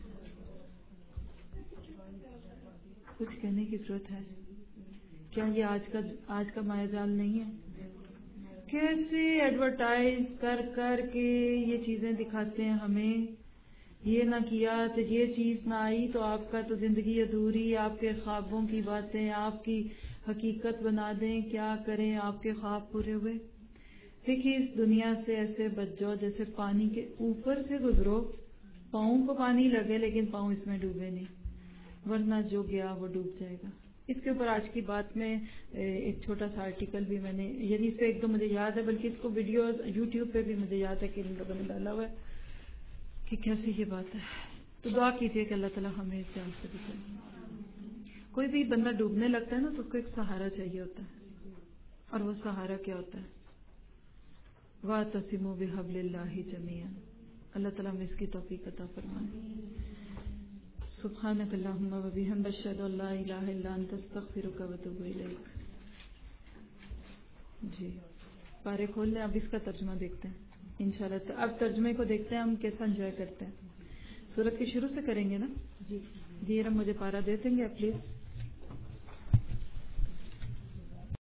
کچھ کہنے کی ضرورت ہے کیا؟ یہ آج کا مایا جال نہیں ہے؟ کیسے ایڈورٹائز کر کر کے یہ چیزیں دکھاتے ہیں ہمیں. یہ نہ کیا تو یہ چیز نہ آئی تو آپ کا تو زندگی ادھوری, آپ کے خوابوں کی باتیں آپ کی حقیقت بنا دیں, کیا کریں آپ کے خواب پورے ہوئے. دیکھیے اس دنیا سے ایسے بچ جاؤ جیسے پانی کے اوپر سے گزرو, پاؤں کو پانی لگے لیکن پاؤں اس میں ڈوبے نہیں, ورنہ جو گیا وہ ڈوب جائے گا. اس کے اوپر آج کی بات میں ایک چھوٹا سا آرٹیکل بھی میں نے, یعنی اس پہ ایک دو مجھے یاد ہے, بلکہ اس کو ویڈیوز یوٹیوب پہ بھی مجھے یاد ہے کہ ان لوگوں نے ڈالا ہوا ہے کہ کیسے یہ بات ہے. تو دعا کیجئے کہ اللہ تعالیٰ ہمیں اس جان سے بچائے. کوئی بھی بندہ ڈوبنے لگتا ہے نا تو اس کو ایک سہارا چاہیے ہوتا ہے, اور وہ سہارا کیا ہوتا ہے؟ وَاعْتَصِمُوا بِحَبْلِ اللَّهِ جَمِيعًا. اللہ تعالیٰ ہمیں اس کی توفیق عطا فرمائے. سبحانک اللہم و بحمدک, اشہد ان لا الہ الا انت, استغفرک و اتوب الیک. جی پارے کھول لیں. اب اس کا ترجمہ دیکھتے ہیں انشاءاللہ. اب ترجمے کو دیکھتے ہیں ہم کیسا انجوائے کرتے ہیں. سورت کے شروع سے کریں گے نا؟ جی. یہ رب مجھے پارا دے دیں گے پلیز.